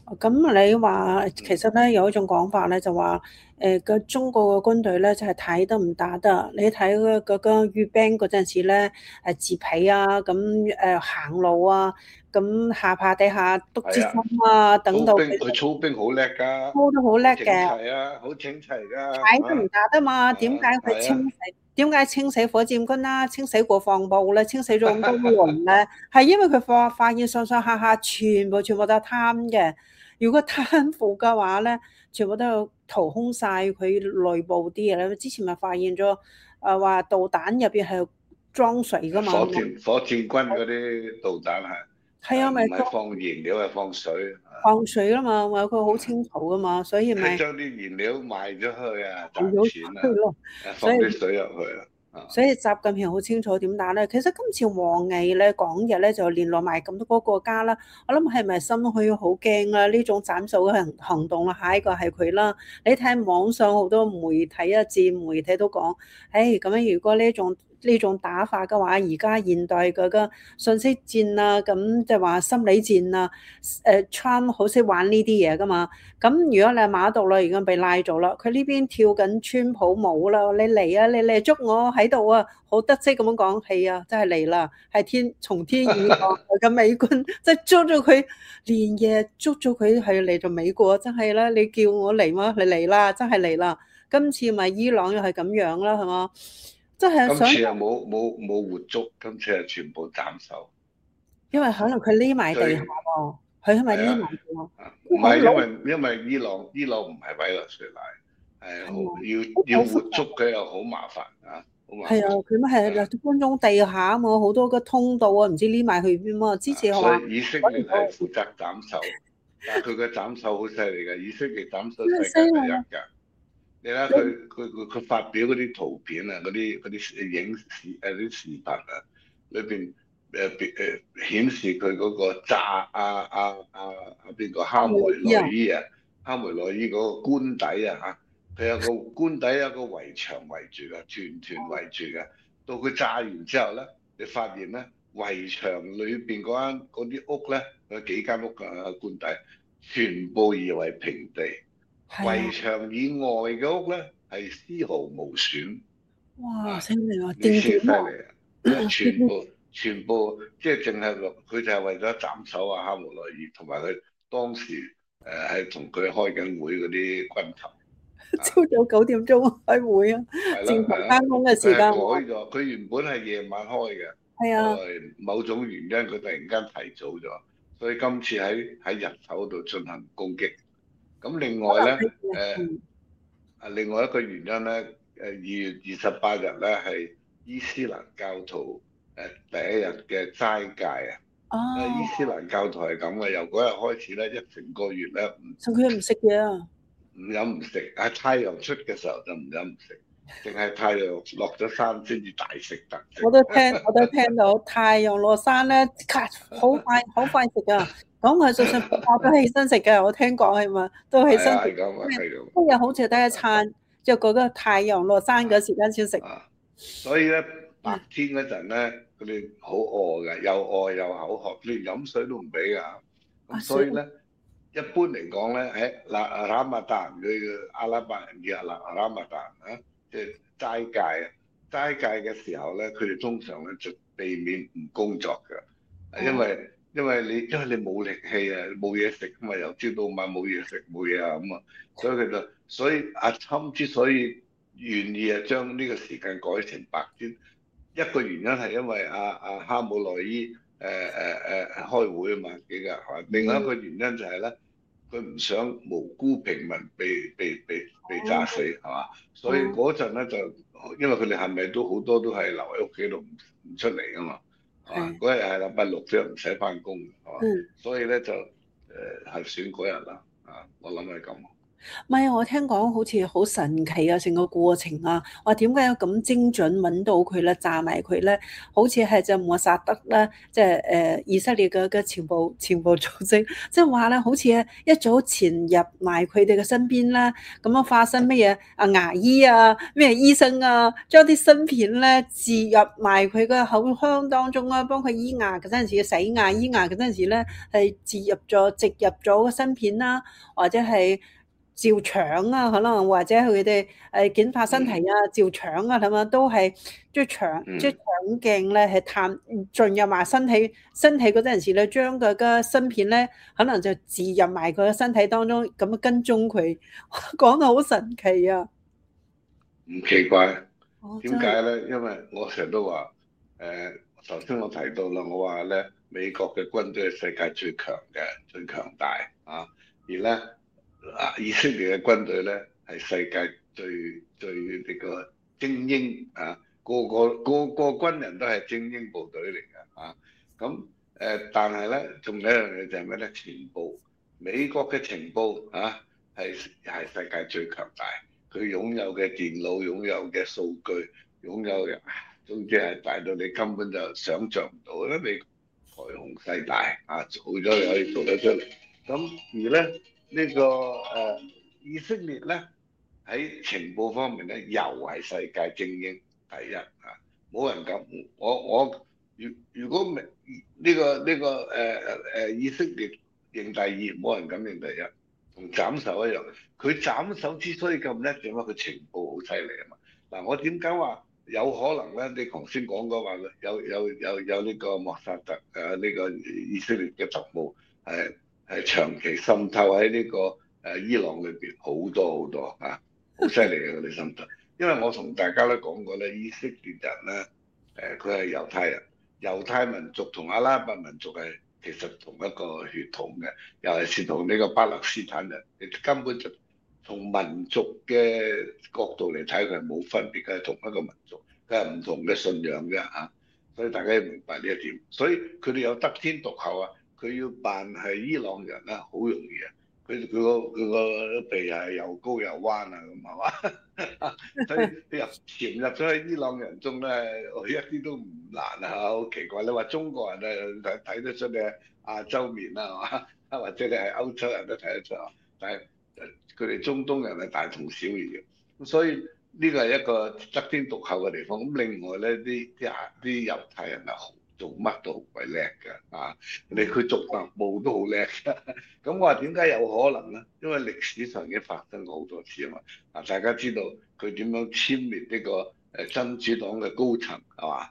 咁你話其嗯， 實咧有一種講法咧，就話個中國嘅軍隊咧就係睇得唔打得。你睇嗰個閱兵嗰陣時咧，自皮啊，咁行路啊，咁下巴底下篤支係啊， 針啊，等到佢佢操兵好叻㗎， 操得好叻好整嘅。 齊啊，好整齊㗎， 踩都唔打得嘛？點解佢係啊， 點解清死火箭軍啦、清死國防部咧、清死咗咁多輪咧？係因為佢發現上上下下全部都係貪嘅。如果貪腐嘅話咧，全部都要掏空晒佢內部啲嘢咧。之前咪發現咗話導彈入邊係裝水噶嘛？ 火箭軍嗰啲導彈係啊，咪裝唔係放燃料係放水放水啦嘛，話佢好啊， 清楚噶嘛，所以咪將啲燃料賣咗去啊，賺放咗錢啊， 出去咯。所以放啲水入去啊， 所以習近平好清楚點打咧。其實今次王毅咧講日咧就聯絡埋咁多個國家啦。我諗係咪心虛好驚啊？呢種斬首嘅行動啦，下一個係佢啦。你睇網上好多媒體啊、自媒體都講，誒咁樣如果呢種打法嘅話，而家現代嗰個信息戰啊，咁就話心理戰啊，Trump 好識玩呢啲嘢噶嘛。咁如果你係馬杜羅已經被拉咗啦，佢呢邊跳緊川普舞啦，你嚟啊，你嚟捉我喺度啊，好得戚咁樣講，係啊，真係嚟啦，係從天而降嘅美軍，即係捉咗佢，連夜捉咗佢係嚟咗美國，真係啦，你叫我嚟嗎？你嚟啦，真係嚟啦，今次咪伊朗又係咁樣啦，係嘛？真係想， 今次又冇活捉，今次係全部斬首因為可能佢匿埋地下最喎，佢係咪係啊， 匿埋地下？ 唔係好老因為伊朗唔係委內瑞拉，係好係啊， 要活捉佢又好麻煩好麻煩係啊，佢咪係啊， 觀眾地下啊嘛，好多個通道啊，唔知匿埋去邊啊。之前話所以以色列係負責斬首，但係佢嘅斬首好犀利㗎，以色列斬首世真係犀界第一利㗎。你睇佢發表嗰啲圖片啊，嗰啲影視啲視頻啊，裏邊顯示佢嗰個炸邊個哈梅內伊啊，哈梅內伊嗰個官邸啊嚇，佢有個官邸有個圍牆圍住嘅，團圍住嘅。到佢炸完之後咧，你發現咧圍牆裏邊嗰啲屋咧，有幾間屋嘅官邸，全部夷為平地。 係啊， 圍牆以外嘅屋咧係絲毫無損哇， 啊！ 犀利啊， 呢次犀利掂掂啊， 全部即係淨係佢就係為咗斬首哈梅內伊，同埋佢當時係同佢開緊會嗰啲軍頭啊， 朝早9點鐘開會啊，正常係啦係啦， 翻工嘅佢係改時間。 咗，佢原本係夜晚開嘅， 係啊， 後來某種原因佢突然間提早咗，所以今次喺日頭度進行攻擊。咁另外咧， 嗯， 另外一個原因咧，2月28日咧係伊斯蘭教徒第一日嘅齋戒啊！伊斯哦， 蘭教徒係咁嘅，由嗰日開始咧，一整個月咧趁佢唔食嘢啊， 唔飲唔食，喺太陽出嘅時候就唔飲唔食，淨係太陽落咗山先至大食特食。 我都聽到太陽落山咧，即刻好快食啊！咁佢就算瞓覺都起身食嘅，我聽講係咪都起係啊， 身食？ 係咁啊，係咁。 今日好似得一餐，就嗰個太陽落山嗰時間先食。 啊，所以咧白天嗰陣咧，佢哋好餓嘅，又餓又口渴，連飲水都唔俾㗎。咁所以咧，一般嚟講咧，喺拉馬達佢嘅阿拉伯人叫拉馬達啊，即係齋戒啊，齋戒嘅時候咧，佢哋通常咧就避免唔工作嘅，因哦， 為因為你冇力氣啊，冇嘢食啊嘛，由朝到晚冇嘢食冇嘢啊咁啊，所以阿侵之所以願意將呢個時間改成白天，一個原因係因為哈姆內伊開會啊嘛幾日係，另外一個原因就係咧，佢唔想無辜平民被炸死係嘛，所以嗰陣咧就因為佢哋係咪都好多都係留喺屋企度唔出嚟噶嘛，係嘛？ 係， 嗰日係禮拜 6即係唔使翻工係嘛， 嗯。 所以咧就係選嗰日啦我諗係咁。 唔係，我聽講好似好神奇啊，成個過程啊，我點解有咁精準揾到佢咧，炸埋佢咧？好似係就摩薩德咧，即係以色列嘅情報組織，即係話咧，好似一早潛入埋佢哋嘅身邊啦，咁樣化身乜嘢啊牙醫啊，咩醫生啊，將啲芯片咧置入埋佢嘅口腔當中啊，幫佢醫牙嗰陣時洗牙、醫牙嗰陣時咧，係植入咗個芯片啦，或者係照腸啊，可能或者佢哋檢查身體啊，照腸啊，咁樣都係即係腸鏡咧，係探進入埋身體嗰陣時咧，將佢嘅芯片咧，可能就置入埋佢嘅身體當中，咁樣跟蹤佢，講到好神奇啊！ 唔奇怪， 哦，真係， 點解咧？因為我成日都話，頭先我提到啦，我話咧，美國嘅軍隊係世界最強嘅、最強大啊，而咧以色列嘅軍隊咧係世界最呢個精英啊，個個軍人都係精英部隊嚟嘅啊，咁但係咧，仲有一樣嘢就係咩咧？情報，美國嘅情報啊，係世界最強大。佢擁有嘅電腦、擁有嘅數據、擁有嘅，總之係大到你根本就想像唔到啦！你財雄勢大啊，做咗又可以做得出嚟。咁而咧呢個以色列咧喺情報方面咧，又係世界精英第一啊！冇人敢我如果唔係以色列認第二，冇人敢認第一。同斬首一樣，佢斬首之所以咁叻，點解佢情報好犀利啊嘛？嗱，我點解話有可能咧？你頭先講過話有呢個莫薩特呢個以色列嘅特務係長期滲透喺呢個伊朗裏邊好多好多啊，好犀利嘅嗰啲滲透。因為我同大家都講過咧，以色列人咧佢係猶太人，猶太民族同阿拉伯民族係其實同一個血統嘅。尤其是同呢個巴勒斯坦人，你根本就從民族嘅角度嚟睇，佢係冇分別，佢係同一個民族，佢係唔同嘅信仰啫嚇。所以大家要明白呢一點。所以佢哋有得天獨厚啊！佢要扮係伊朗人啦，好容易啊！佢個鼻係又高又彎啊，咁係嘛？所以你潛入咗喺伊朗人中咧，我一啲都唔難啊！好奇怪，你話中國人啊睇得出你係亞洲面啦，係嘛？或者你係歐洲人都睇得出，但係佢哋中東人係大同小異嘅，咁所以呢個係一個得天獨厚嘅地方。咁另外咧，啲猶太人啊，做乜都好鬼叻㗎啊！佢做特務都好叻㗎。咁我話點解有可能咧？因為歷史上已經發生過好多次啊嘛。嗱，大家知道佢點樣殲滅呢個真主黨嘅高層係嘛？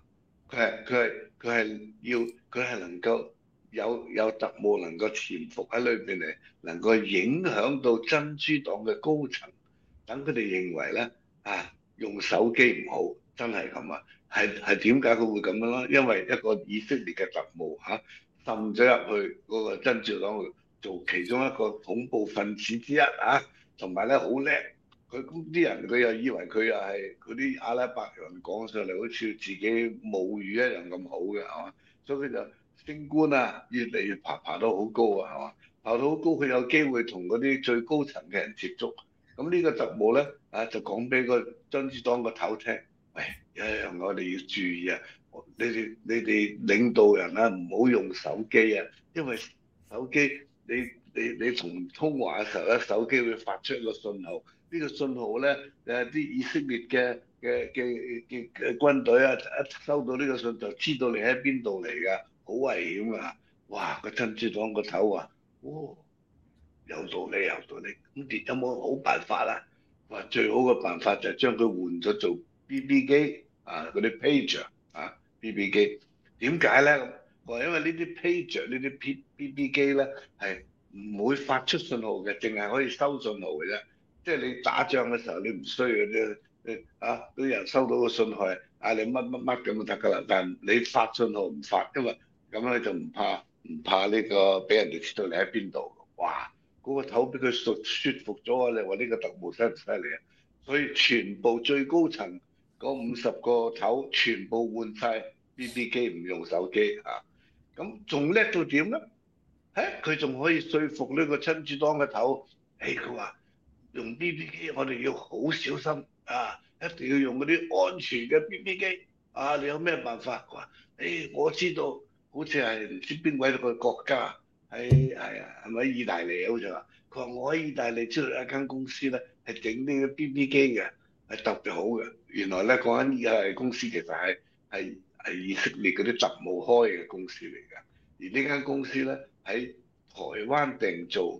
佢係能夠有特務能夠潛伏喺裏邊嚟，能夠影響到真主黨嘅高層，等佢哋認為咧用手機唔好，真係咁啊！係點解佢會咁樣咧？因為一個以色列嘅特務滲咗入去嗰個真主黨度做其中一個恐怖分子之一同埋咧好叻。佢咁啲人佢又以為佢又係嗰啲阿拉伯人講上嚟好似自己母語一樣咁好嘅係嘛？所以佢就升官啊，越嚟越爬到好高啊係嘛？爬到好高，佢有機會同嗰啲最高層嘅人接觸。咁呢個特務咧就講俾個真主黨個頭聽，喂，有一樣我哋要注意啊！你哋領導人唔好用手機啊，因為手機你同通話嘅時候咧，手機會發出一個信號。呢個信號咧，啲以色列嘅軍隊一收到呢個信就知道你喺邊度嚟㗎，好危險啊！哇！個真主黨個頭話：哦，有道理有道理。咁你有冇好辦法啊？話最好嘅辦法就係將佢換咗做 BB 機嗰啲 pager BB 機。點解咧？話因為呢啲 pager 呢啲 BB 機咧係唔會發出信號嘅，淨係可以收信號嘅啫。即係你打仗嘅時候，你唔需要啲啲人收到個信號嗌你乜乜乜咁就得㗎啦。但係你發信號唔發，因為咁樣就唔怕呢個俾人哋知道你喺邊度。哇！嗰個頭俾佢説服咗我，你話呢個特務犀唔犀利啊？所以全部最高層嗰50個頭全部換晒 BB 機，唔用手機咁仲叻到點咧？佢仲可以說服呢個真主黨嘅頭，佢話用 BB 機，我哋要好小心啊！一定要用嗰啲安全嘅 BB 機啊！你有咩辦法？佢話：我知道，好似係唔知邊位一個國家係咪意大利啊？好似話，佢話我喺意大利知道一間公司咧係整呢個 BB 機嘅，係特別好嘅。原來咧嗰間公司其實係以色列嗰啲特務開嘅公司嚟㗎，而呢間公司咧喺台灣訂造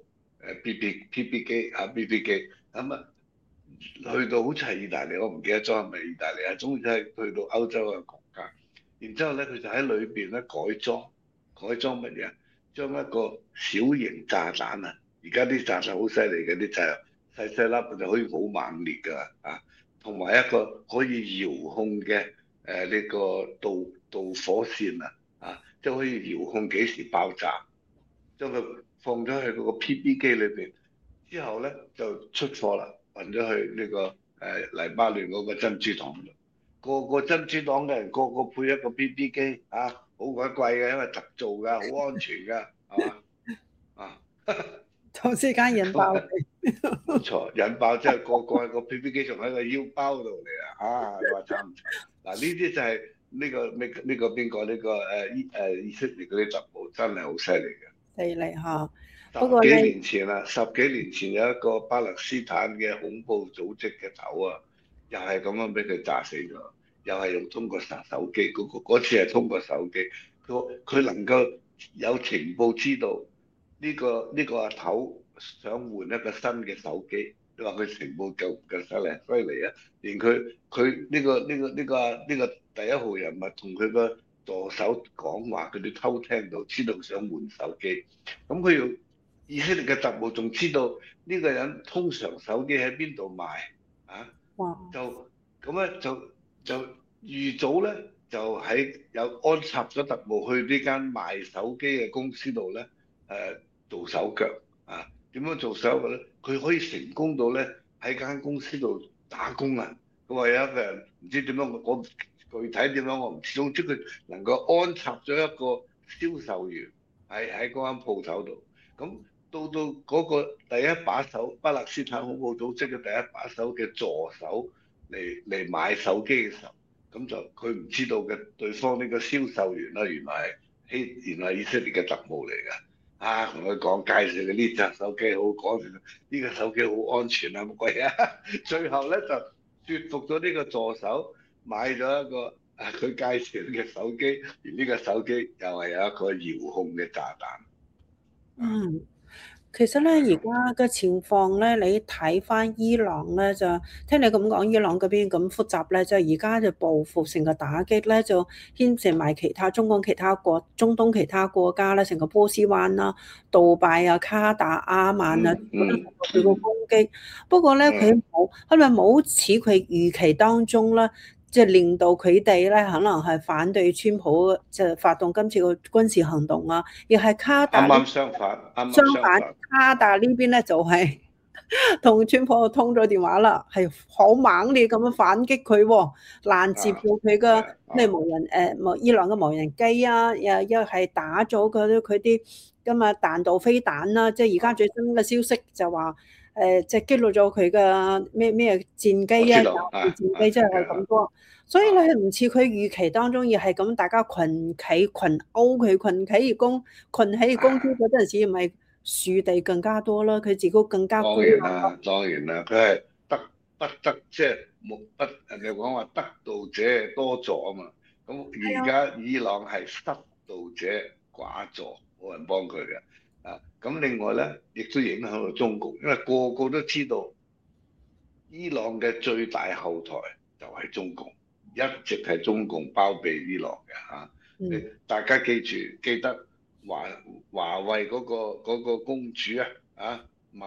BB 機啊 BB 機咁啊，去到好似係意大利，我唔記得咗係咪意大利啊，總之係去到歐洲嘅國家。然之後咧，佢就喺裏邊咧改裝乜嘢？將一個小型炸彈啊！而家啲炸彈好犀利嘅，啲炸細細粒就可以好猛烈㗎啊！同埋一個可以遙控嘅呢個導火線啊，即係可以遙控幾時爆炸，將佢放咗去嗰個 PB 機裏邊，之後咧就出貨啦，運咗去呢個黎巴嫩嗰個珍珠港度。個珍珠黨嘅人個配一個 BB 機啊，好鬼貴嘅，因為特做㗎，好安全㗎，係嘛啊？ 同時間引爆佢。 冇錯，引爆即係個 BB 機仲喺個腰包度嚟啊！你話慘唔慘？嗱，呢啲就係呢個邊個呢個以色列嗰啲特務真係好犀利嘅。 犀利嚇！不過咧， 十幾年前有一個巴勒斯坦嘅恐怖組織嘅頭啊，又係咁樣俾佢炸死咗，又係用通過手機，嗰次係通過手機，佢能夠有情報知道呢個阿頭想換一個新嘅手機，你話佢情報夠唔夠犀利啊？連佢呢個第一號人物同佢個助手講話，佢哋偷聽到，知道想換手機，咁佢要。以色列嘅特務仲知道呢個人通常手機喺邊度賣啊？ 哇！ 就咁咧就預早咧就有安插咗特務去呢間賣手機嘅公司度咧做手腳啊？點樣做手腳咧？佢可以成功到咧喺間公司度打工啊！佢話有一個人唔知點樣，我具體點樣我唔知，總之佢能夠安插咗一個銷售員喺嗰間鋪頭度咁。到嗰個第一把手，巴勒斯坦恐怖組織嘅第一把手嘅助手嚟買手機嘅時候，咁就佢唔知道嘅對方呢個銷售員啦，原來係以色列嘅特務嚟嘅。啊，同佢講介紹嘅呢隻手機好講，呢個手機好安全啊，乜鬼啊！最後咧就説服咗呢個助手買咗一個佢介紹嘅手機，而呢個手機又係有一個遙控嘅炸彈。 嗯。其實咧，而家嘅情況咧，你睇翻伊朗咧，就聽你咁講，伊朗嗰邊咁複雜咧，就而家就報復性嘅打擊咧，就牽涉埋其他中東其他國家咧，成個波斯灣啦、杜拜啊、卡達、阿曼啊，佢個攻擊。不過咧，佢係咪冇似佢預期當中咧？即係令到佢哋咧，可能係反對川普就發動今次個軍事行動啊，亦係卡達啱相反， 卡達呢邊咧就係同川普通咗電話啦，係好猛烈咁樣反擊佢喎，攔截到佢嘅咩無人伊朗嘅無人機啊，又係打咗佢啲今日彈道飛彈啦，即係而家最新嘅消息就話即係擊落咗佢嘅咩戰機啊，戰機即係咁多。所以咧唔似佢預期當中，要係咁大家群起群起而攻擊嗰陣時，唔係樹地更加多啦，佢自己更加當然啦，佢係不得即係人哋講話得道者多助啊嘛。咁而家伊朗係失道者寡助，冇人幫佢嘅啊。咁另外咧，亦都影響到中共，因為個個都知道伊朗嘅最大後台就係中共。一直係中共包庇伊朗嘅嚇，大家記得華為嗰個公主啊，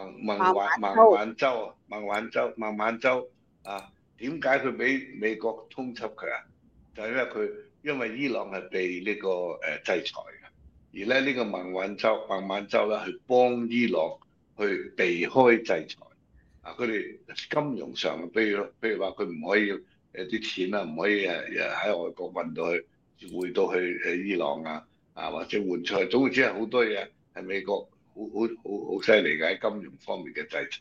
孟晚舟啊，點解佢俾美國通緝佢啊？就係因為伊朗係被呢個制裁嘅，而咧呢個孟晚舟咧去幫伊朗去避開制裁啊，佢哋金融上譬如話佢唔可以。啲錢啊，唔可以喺外國運到去匯到去伊朗或者換出去，總之係好多嘢係美國好犀利嘅喺金融方面嘅制裁。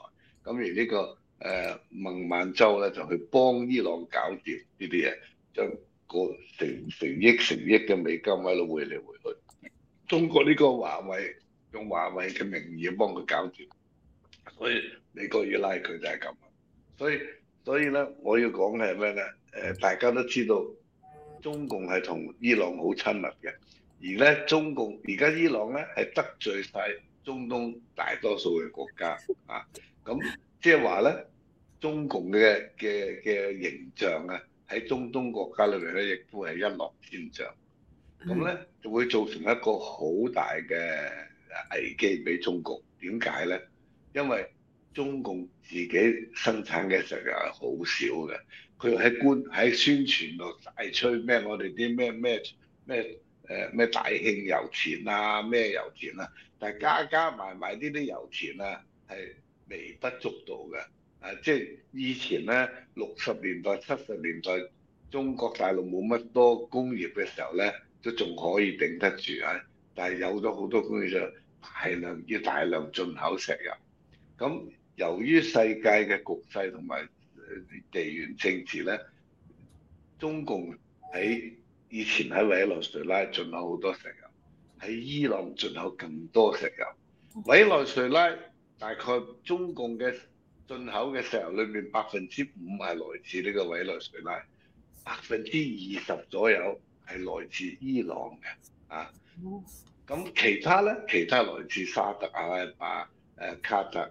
咁而呢個孟晚舟咧就去幫伊朗搞掂呢啲嘢，將個成億嘅美金喺度匯嚟匯去。中國呢個華為用華為嘅名義幫佢搞掂，所以美國要拉佢就係咁。所以咧，我要講嘅係咩咧？大家都知道中共係同伊朗好親密嘅，而咧中共而家伊朗咧係得罪晒中東大多數嘅國家啊，咁即係話咧，中共嘅形象啊喺中東國家裏邊咧，亦都係一落千丈。咁咧就會造成一個好大嘅危機俾中國。點解咧？因為中共自己生產嘅石油係好少嘅，佢喺宣傳度大吹咩我哋啲咩大慶油田啊咩油田啊，但係加埋呢啲油田啊係微不足道嘅。即係以前咧60年代70年代中國大陸冇乜多工業嘅時候咧，都仲可以頂得住啊！但係有咗好多工業就要大量進口石油。咁由於世界嘅局勢同埋地緣政治咧，中共以前喺委內瑞拉進口好多石油，喺伊朗進口更多石油。委內瑞拉大概中共嘅進口嘅石油裏面5%係來自呢個委內瑞拉，20%左右係來自伊朗嘅啊。咁其他咧，其他來自沙特阿拉伯、卡塔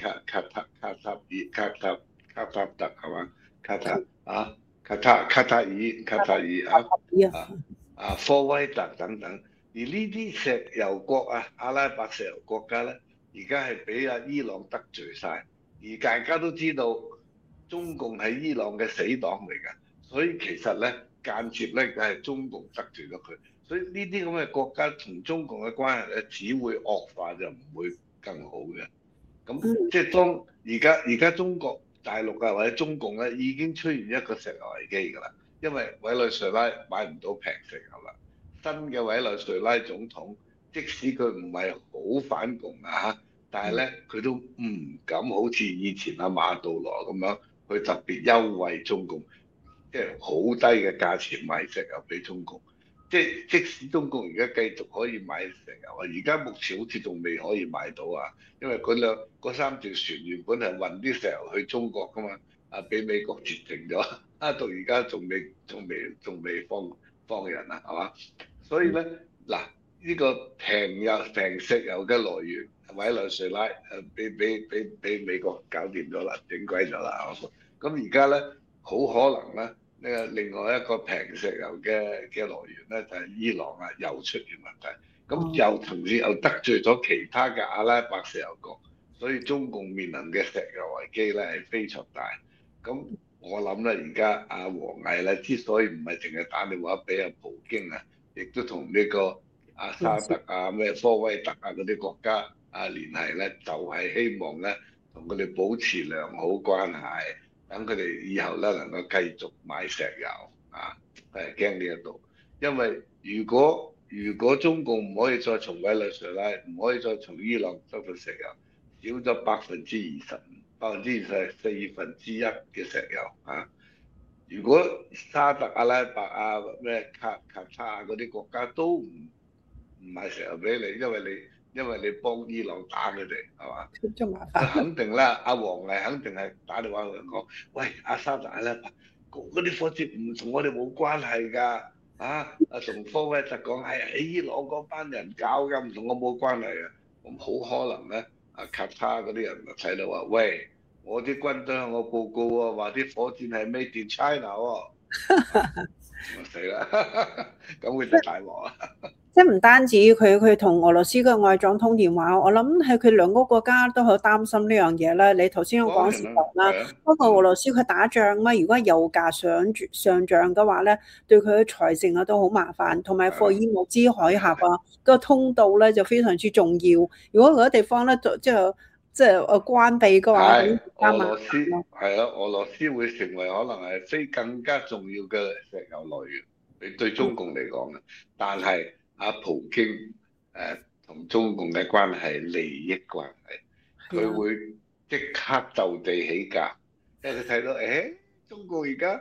特係嘛？卡塔爾科威特等等。而呢啲石油國啊，阿拉伯石油國家咧，而家係俾伊朗得罪晒。而大家都知道中共係伊朗嘅死黨嚟㗎，所以其實咧間接咧就係中共得罪咗佢。所以呢啲咁嘅國家同中共嘅關係咧，只會惡化就唔會更好嘅。咁即係當而家中國大陸啊或者中共咧已經出現一個石油危機㗎啦，因為委內瑞拉買唔到平石油啦。新嘅委內瑞拉總統即使佢唔係好反共啊，但係咧佢都唔敢好似以前阿馬杜羅咁樣去特別優惠中共，即係好低嘅價錢買石油俾中共。即使中共而家繼續可以買石油啊，而家目前好似仲未可以買到啊，因為嗰3條船原本係運啲石油去中國噶嘛，俾美國截停咗，到而家仲未放人啊，係嘛？所以咧嗱，呢個平石油嘅來源委內瑞拉俾美國搞掂咗啦，整鬼咗啦。咁而家咧好可能咧。另外一個平石油嘅來源咧就係伊朗啊，又出現問題，咁又同時又得罪咗其他嘅阿拉伯石油國，所以中共面臨嘅石油危機咧係非常大。咁我諗咧，而家阿王毅咧之所以唔係淨係打電話俾阿普京啊，亦都同呢個阿沙特啊、咩科威特啊嗰啲國家聯繫咧，就係希望咧同佢哋保持良好關係。等佢哋以後咧能夠繼續買石油啊，係驚呢一度，因為如果中共唔可以再從委內瑞拉，唔可以再從伊朗收到石油，少咗25%，24%嘅石油啊。如果沙特阿拉伯啊、咩卡塔啊嗰啲國家都唔賣石油俾你，因為你幫伊朗打佢哋係嘛？ 咁麻煩。 肯定啦，阿王毅肯定係打電話去講，喂，阿沙特阿拉伯嗰啲火箭唔同我哋冇關係㗎，同科威特講係伊朗嗰班人搞㗎，唔同我冇關係嘅。咁好可能咧，卡塔嗰啲人就睇到話，喂，我啲軍隊向我報告喎，話啲火箭係 made in China 喎，死啦，咁佢就大鑊啦。 即係唔單止佢同俄羅斯嘅外長通電話，我諗係佢兩個國家都好擔心呢樣嘢啦。你頭先講時候啦，不過俄羅斯佢打仗嘛，如果油價上漲嘅話咧，對佢嘅財政啊都好麻煩，同埋霍爾木茲海峽啊個通道咧就非常之重要。如果嗰個地方咧即係關閉嘅話， 俄羅斯係啊，俄羅斯會成為可能係非更加重要嘅石油來源，你對中共嚟講嘅，但係。普京同中共嘅關係利益關係，佢會即刻就地起價，因為佢睇到中國而家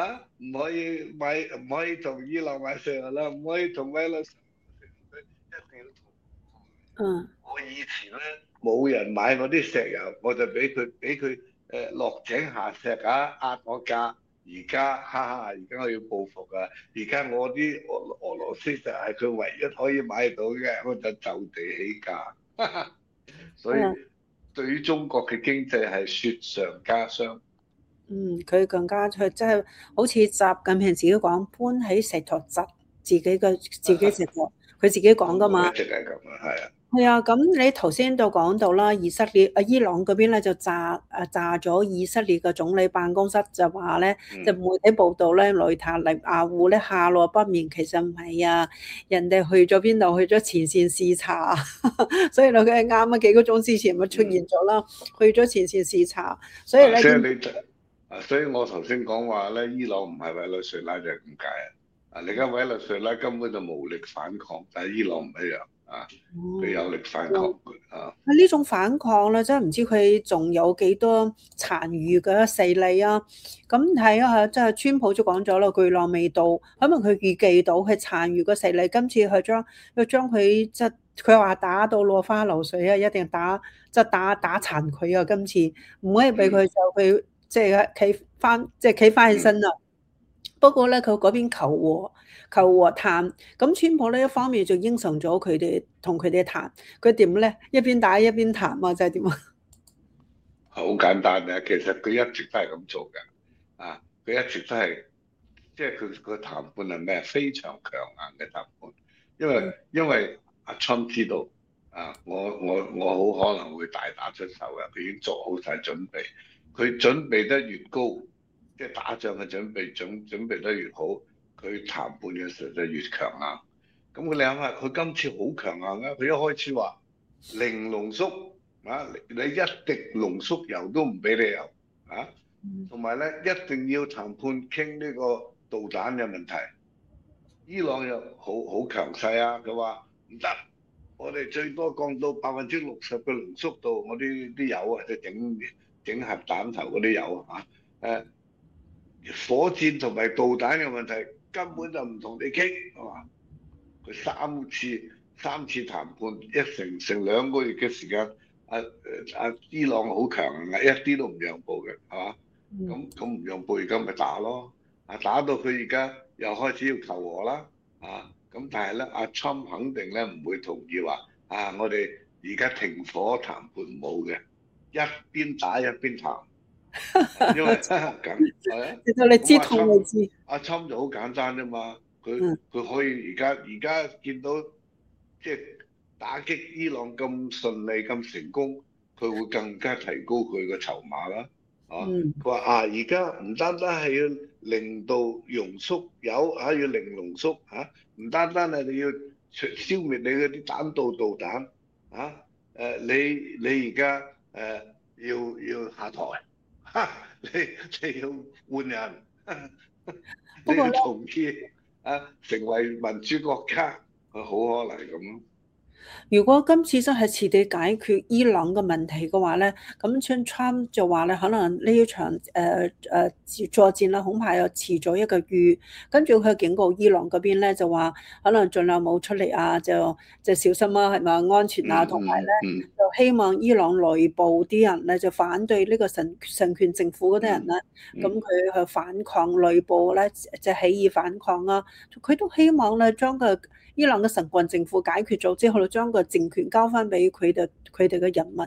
唔可以同伊朗買石油啦，唔可以同委內瑞拉，一定要同。 嗯我以前咧冇人買我啲石油，我就俾佢落井下石壓我價。而家而家我要報復啊！而家我啲俄羅斯就係佢唯一可以買到嘅，我就地起價。所以嗯對於中國嘅經濟係雪上加霜。 佢更加佢即係好似習近平自己講，搬起石頭砸自己石頭，佢自己講噶嘛。 一直係咁啊，係啊。 係啊，咁你頭先就講到啦，伊朗嗰邊咧就炸咗以色列嘅總理辦公室，就話咧就媒體報道咧，內塔尼亞胡咧下落不明，其實唔係啊，人哋去咗邊度？去咗前線視察，所以咧佢啱啱幾個鐘之前咪出現咗啦，去咗前線視察，所以咧所以我頭先講話咧，伊朗唔係委內瑞拉就係咁解啊！你而家委內瑞拉根本就無力反抗，但係伊朗唔一樣啊，佢有力反抗啊！ 呢種反抗咧，真係唔知佢仲有幾多殘餘嘅勢力啊！咁睇下，即係川普都講咗啦，巨浪未到，可能佢預計到係殘餘嘅勢力，今次佢將佢即係佢話打到落花流水啊，一定打打殘佢啊！今次唔可以俾佢佢即係企翻起身啦。不過咧，佢嗰邊求和談，咁川普呢一方面就應承咗佢哋同佢哋談，佢點咧？一邊打一邊談啊，就係點啊？ 好簡單嘅，其實佢一直都係咁做嘅，佢一直都係即係佢個談判係咩？非常強硬嘅談判，因為阿 Trump 知道我好可能會大打出手嘅，佢已經做好晒準備，佢準備得越高，即係打仗嘅準備得越好，佢談判嘅時候就越強硬。咁你諗下，佢今次好強硬啊！佢一開始話零濃縮你一滴濃縮油都唔俾你油同埋咧一定要談判傾呢個導彈嘅問題。伊朗又好強勢啊！佢話唔得，我哋最多降到60%嘅濃縮度，我啲油啊，即係整核彈頭嗰啲油火箭同埋導彈嘅問題根本就唔同你傾，係嘛？佢三次談判，成2個月嘅時間，伊朗好強啊，一啲都唔讓步嘅，係嘛？咁唔讓步，而家咪打咯，打到佢而家又開始要求和啦，咁但係咧，阿 Trump 肯定咧唔會同意話，我哋而家停火談判冇嘅，一邊打一邊談，因為咁係啊。其實你知痛你知。 阿 Trump 就好簡單啫嘛，佢可以而家見到即係打擊伊朗咁順利咁成功，佢會更加提高佢個籌碼啦。佢話而家唔單單係要零度濃縮鈾要零濃縮唔單單係你要消滅你嗰啲彈道導彈你而家要下台你要換人。 不過你同意成為民主國家，好可能咁咯。 如果今次真係徹底解決伊朗嘅問題嘅話咧，咁Trump就話咧，可能呢一場作戰啦，恐怕又遲咗1個月。跟住佢警告伊朗嗰邊咧，就話可能盡量冇出嚟啊，就小心啊，係咪安全啊？同埋咧，就希望伊朗內部啲人咧就反對呢個神權政府嗰啲人咧，咁佢去反抗內部咧，就起義反抗啊。佢都希望咧將個伊朗嘅神棍政府解決咗之後，就將個政權交翻俾佢哋嘅人民。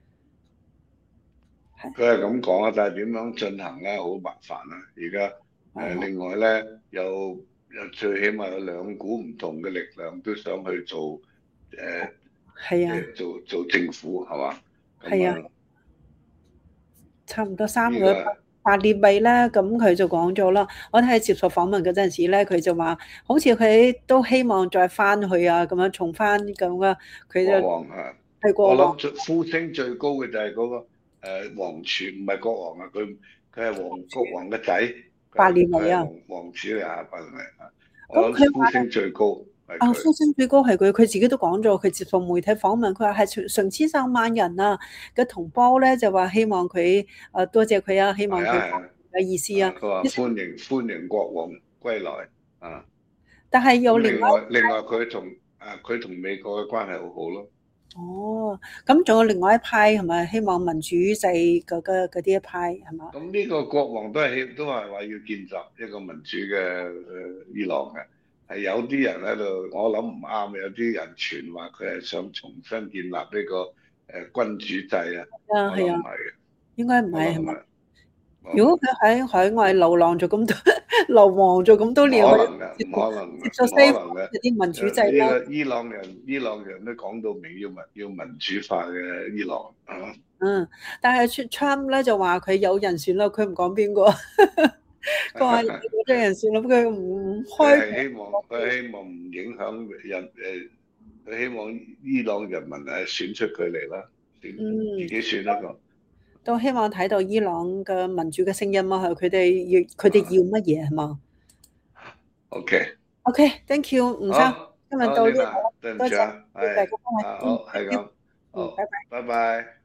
佢係咁講啊，但係點樣進行咧，好麻煩啦。而家另外咧，有最起碼有2股唔同嘅力量都想去做即係做政府係嘛？ 係啊，差唔多3個8年尾咧，咁佢就講咗啦。我睇接受訪問嗰陣時咧，佢就話好似佢都希望再翻去啊，咁樣重翻咁啊。佢就係國王。我諗呼聲最高嘅就係嗰個王儲，唔係國王啊，佢係國王嘅仔。 8年尾啊， 王子嚟啊，8年尾啊。我諗呼聲最高。 係啊， 佢。 呼聲最高係佢，佢自己都講咗，佢接受媒體訪問，佢話係成千上萬人啊嘅同胞咧，就話希望佢多謝佢啊，希望佢係啊係啊， 嘅意思啊。 佢話歡迎國王歸來啊。 但係有咁另外另外佢同美國嘅關係好好咯。 哦，咁仲有另外一派係咪希望民主制嗰啲一派係嘛？ 咁呢個國王都係話要建立一個民主嘅伊朗嘅，係有啲人喺度，我諗唔啱，有啲人傳話佢係想重新建立呢個君主制啊， 啊， 我諗係啊， 唔係嘅， 應該唔係係嘛？ 我諗唔係，我如果佢喺海外流浪咗咁多，流亡咗咁多唔年，佢可能嘅， 接唔可能嘅，唔接受西方可能嘅。 嗰啲民主制呢啦。 個伊朗人都講到明要民主化嘅伊朗啊。 嗯，但係 Trump 咧就話佢有人選啦，佢唔講邊個，佢話有咗人選啦，不過佢唔佢開。 係希望唔影響佢希望伊朗人民選出佢嚟啦，自嗯， 己選一個。 都希望睇到伊朗嘅民主嘅聲音啊，佢哋要乜嘢係嘛 OK， ？OK，thank you，吳生， 好， 今日好到呢度啦， ，Lina，對唔多謝住啊， 大家係今日， 好，係 ，thank you， 咁， 拜好， 拜。 拜拜。